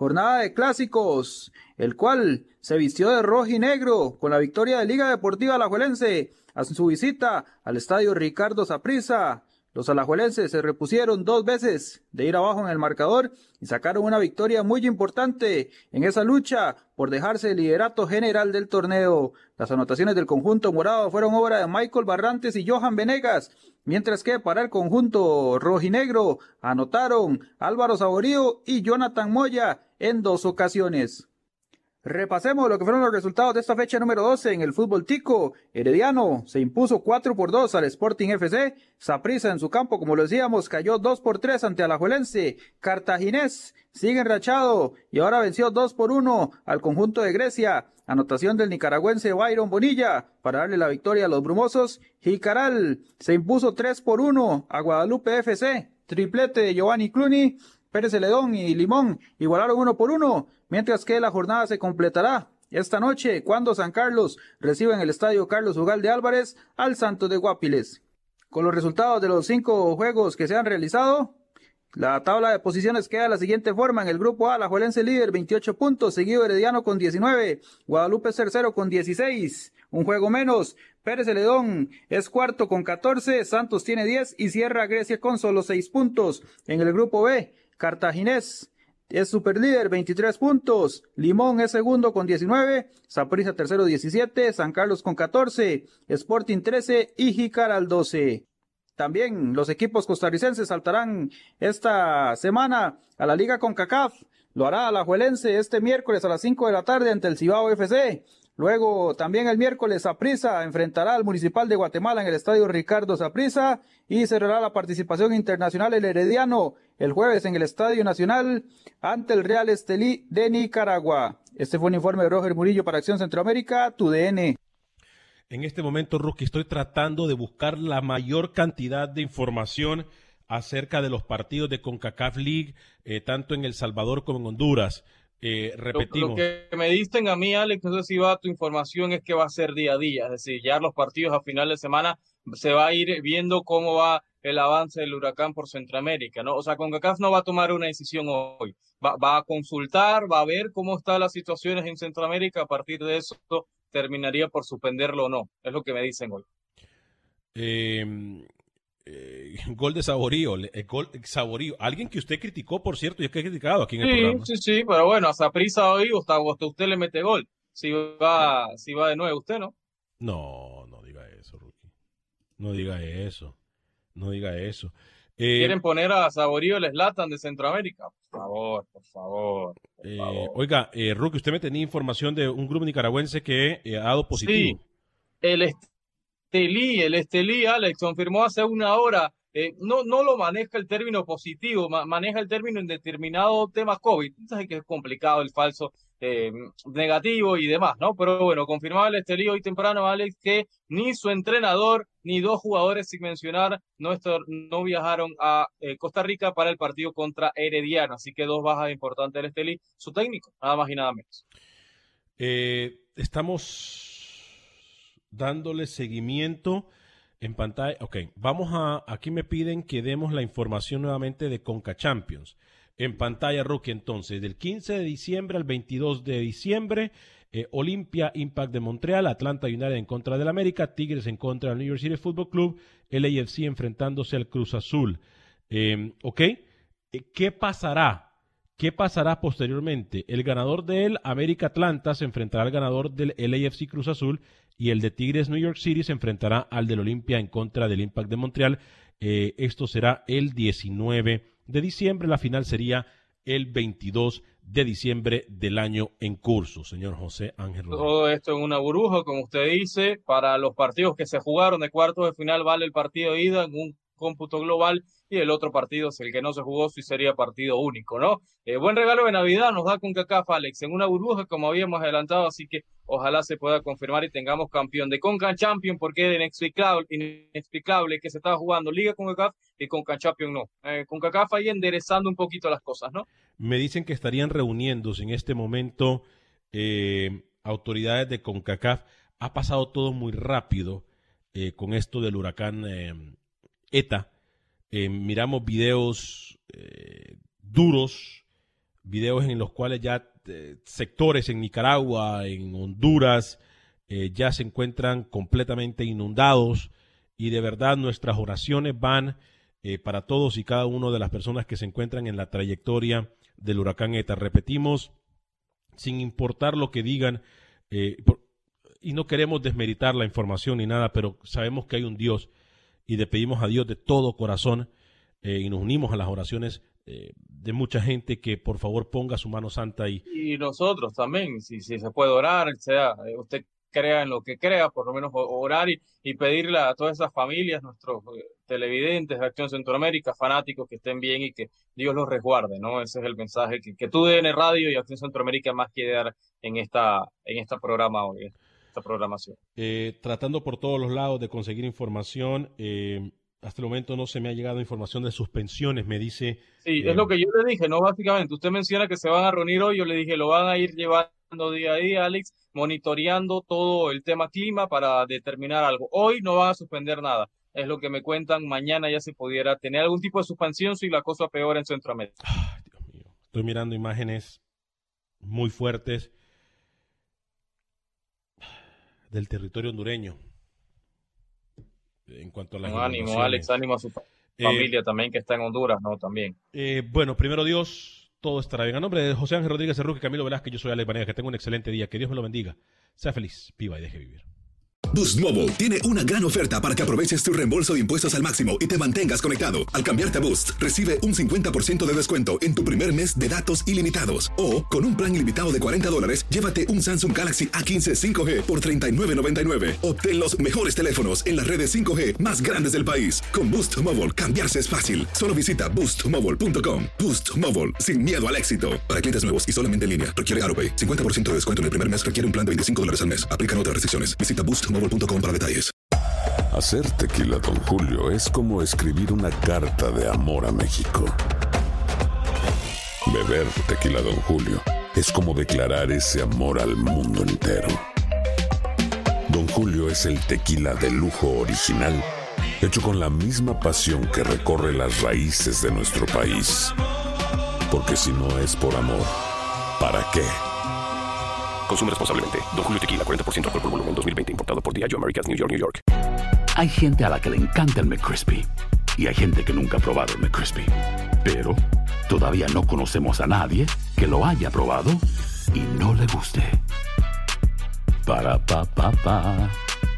jornada de clásicos, el cual se vistió de rojo y negro con la victoria de Liga Deportiva Alajuelense a su visita al estadio Ricardo Saprissa. Los alajuelenses se repusieron dos veces de ir abajo en el marcador y sacaron una victoria muy importante en esa lucha por dejarse el liderato general del torneo. Las anotaciones del conjunto morado fueron obra de Michael Barrantes y Johan Venegas, mientras que para el conjunto rojinegro anotaron Álvaro Saborío y Jonathan Moya en dos ocasiones. Repasemos lo que fueron los resultados de esta fecha número doce en el fútbol tico. Herediano se impuso cuatro por dos al Sporting F C. Saprissa en su campo, como lo decíamos, cayó dos por tres ante Alajuelense. Cartaginés sigue enrachado y ahora venció dos por uno al conjunto de Grecia. Anotación del nicaragüense Byron Bonilla para darle la victoria a los brumosos. Jicaral se impuso tres por uno a Guadalupe F C. Triplete de Giovanni Cluny. Pérez Celedón y Limón igualaron uno por uno, mientras que la jornada se completará esta noche cuando San Carlos reciba en el estadio Carlos Ugalde Álvarez al Santos de Guapiles. Con los resultados de los cinco juegos que se han realizado, la tabla de posiciones queda de la siguiente forma. En el grupo A, Alajuelense líder, veintiocho puntos, seguido Herediano con diecinueve, Guadalupe es tercero con dieciséis, un juego menos. Pérez Celedón es cuarto con catorce, Santos tiene diez y cierra Grecia con solo seis puntos. En el grupo B, Cartaginés es superlíder, veintitrés puntos. Limón es segundo con diecinueve. Saprissa tercero, diecisiete. San Carlos con catorce. Sporting trece y Jicaral doce. También los equipos costarricenses saltarán esta semana a la Liga CONCACAF. Lo hará Alajuelense este miércoles a las cinco de la tarde ante el Cibao F C. Luego, también el miércoles, Saprissa enfrentará al Municipal de Guatemala en el estadio Ricardo Saprissa y cerrará la participación internacional el Herediano el jueves en el Estadio Nacional ante el Real Estelí de Nicaragua. Este fue un informe de Roger Murillo para Acción Centroamérica, tu D N. En este momento, Rookie, estoy tratando de buscar la mayor cantidad de información acerca de los partidos de CONCACAF League, eh, tanto en El Salvador como en Honduras. Eh, repetimos. Lo, lo que me dicen a mí, Alex, no sé si va tu información, es que va a ser día a día, es decir, ya los partidos a final de semana se va a ir viendo cómo va el avance del huracán por Centroamérica, ¿no? O sea, CONCACAF no va a tomar una decisión hoy, va, va a consultar, va a ver cómo están las situaciones en Centroamérica, a partir de eso terminaría por suspenderlo o no, es lo que me dicen hoy. Eh... Eh, gol de Saborío, eh, gol Saborío, alguien que usted criticó, por cierto, y es que he criticado aquí en el sí, programa. Sí, sí, pero bueno, a Saprissa hoy hasta, hasta usted le mete gol, si va, si va de nuevo usted, ¿no? No, no diga eso, Rookie, no diga eso, no diga eso. Eh, ¿Quieren poner a Saborío el Zlatan de Centroamérica? Por favor, por favor. Por eh, favor. Oiga, eh, Rookie, usted me tenía información de un grupo nicaragüense que eh, ha dado positivo. Sí, el Estelí, el Estelí, Alex, confirmó hace una hora, eh, no, no lo maneja el término positivo, ma maneja el término indeterminado tema COVID. Sabes que es complicado el falso eh, negativo y demás, ¿no? Pero bueno, confirmaba el Estelí hoy temprano, Alex, que ni su entrenador ni dos jugadores, sin mencionar, no, no viajaron a eh, Costa Rica para el partido contra Herediano. Así que dos bajas importantes del Estelí, su técnico, nada más y nada menos. Eh, estamos dándole seguimiento en pantalla. Ok, vamos a, aquí me piden que demos la información nuevamente de Conca Champions. En pantalla, Rookie, entonces, del quince de diciembre al veintidós de diciembre, eh, Olimpia Impact de Montreal, Atlanta United en contra del América, Tigres en contra del New York City Football Club, L A F C enfrentándose al Cruz Azul. Eh, ok, eh, ¿qué pasará? ¿Qué pasará posteriormente? El ganador del América Atlanta se enfrentará al ganador del L A F C Cruz Azul y el de Tigres New York City se enfrentará al del Olimpia en contra del Impact de Montreal. Eh, esto será el diecinueve de diciembre. La final sería el veintidós de diciembre del año en curso, señor José Ángel Rodríguez. Todo esto en una burbuja, como usted dice. Para los partidos que se jugaron de cuartos de final vale el partido de ida en un cómputo global y el otro partido es el que no se jugó, sí sería partido único, ¿no? Eh, buen regalo de Navidad nos da CONCACAF, Alex, en una burbuja como habíamos adelantado, así que ojalá se pueda confirmar y tengamos campeón de CONCACAF Champions, porque era inexplicable, inexplicable que se estaba jugando Liga CONCACAF y CONCACAF Champions no. Eh, CONCACAF ahí enderezando un poquito las cosas, ¿no? Me dicen que estarían reuniéndose en este momento eh, autoridades de CONCACAF. Ha pasado todo muy rápido eh, con esto del huracán eh, ETA. Eh, miramos videos eh, duros videos en los cuales ya eh, sectores en Nicaragua, en Honduras, eh, ya se encuentran completamente inundados, y de verdad nuestras oraciones van eh, para todos y cada una de las personas que se encuentran en la trayectoria del huracán ETA. Repetimos, sin importar lo que digan, eh, por, y no queremos desmeritar la información ni nada, pero sabemos que hay un Dios y le pedimos a Dios de todo corazón eh, y nos unimos a las oraciones eh, de mucha gente que por favor ponga su mano santa ahí. Y nosotros también, si, si se puede orar, sea usted crea en lo que crea, por lo menos orar y, y pedirle a todas esas familias, nuestros eh, televidentes de Acción Centroamérica, fanáticos, que estén bien y que Dios los resguarde, ¿no? Ese es el mensaje que, que T U D N Radio y Acción Centroamérica más quiere dar en esta, en esta programa hoy, esta programación. Eh, tratando por todos los lados de conseguir información, eh, hasta el momento no se me ha llegado información de suspensiones, me dice. Sí, eh, es lo que yo le dije, ¿no? Básicamente, usted menciona que se van a reunir hoy, yo le dije, lo van a ir llevando día a día, Alex, monitoreando todo el tema clima para determinar algo. Hoy no van a suspender nada, es lo que me cuentan. Mañana ya se pudiera tener algún tipo de suspensión si la cosa peor en Centroamérica. Ay, Dios mío. Estoy mirando imágenes muy fuertes del territorio hondureño en cuanto a las no, ánimo, Alex, ánimo a su familia eh, también que está en Honduras, ¿no? También. Eh, bueno, primero Dios, todo estará bien. A nombre de José Ángel Rodríguez Cerruque, Camilo Velázquez, yo soy Alex Vanegas, que tenga un excelente día, que Dios me lo bendiga, sea feliz, viva y deje vivir. Boost Mobile tiene una gran oferta para que aproveches tu reembolso de impuestos al máximo y te mantengas conectado. Al cambiarte a Boost, recibe un cincuenta por ciento de descuento en tu primer mes de datos ilimitados. O, con un plan ilimitado de cuarenta dólares, llévate un Samsung Galaxy A quince cinco G por treinta y nueve noventa y nueve. Obtén los mejores teléfonos en las redes cinco G más grandes del país. Con Boost Mobile, cambiarse es fácil. Solo visita boost mobile punto com. Boost Mobile, sin miedo al éxito. Para clientes nuevos y solamente en línea, requiere AutoPay. cincuenta por ciento de descuento en el primer mes requiere un plan de veinticinco dólares al mes. Aplican otras restricciones. Visita boost mobile punto com para detalles. Hacer tequila Don Julio es como escribir una carta de amor a México. Beber tequila Don Julio es como declarar ese amor al mundo entero. Don Julio es el tequila de lujo original, hecho con la misma pasión que recorre las raíces de nuestro país. Porque si no es por amor, ¿para qué? Consume responsablemente. Don Julio Tequila, cuarenta por ciento alcohol por volumen, dos mil veinte, importado por Diageo Americas, New York, New York. Hay gente a la que le encanta el McCrispy y hay gente que nunca ha probado el McCrispy. Pero todavía no conocemos a nadie que lo haya probado y no le guste. Para pa pa pa.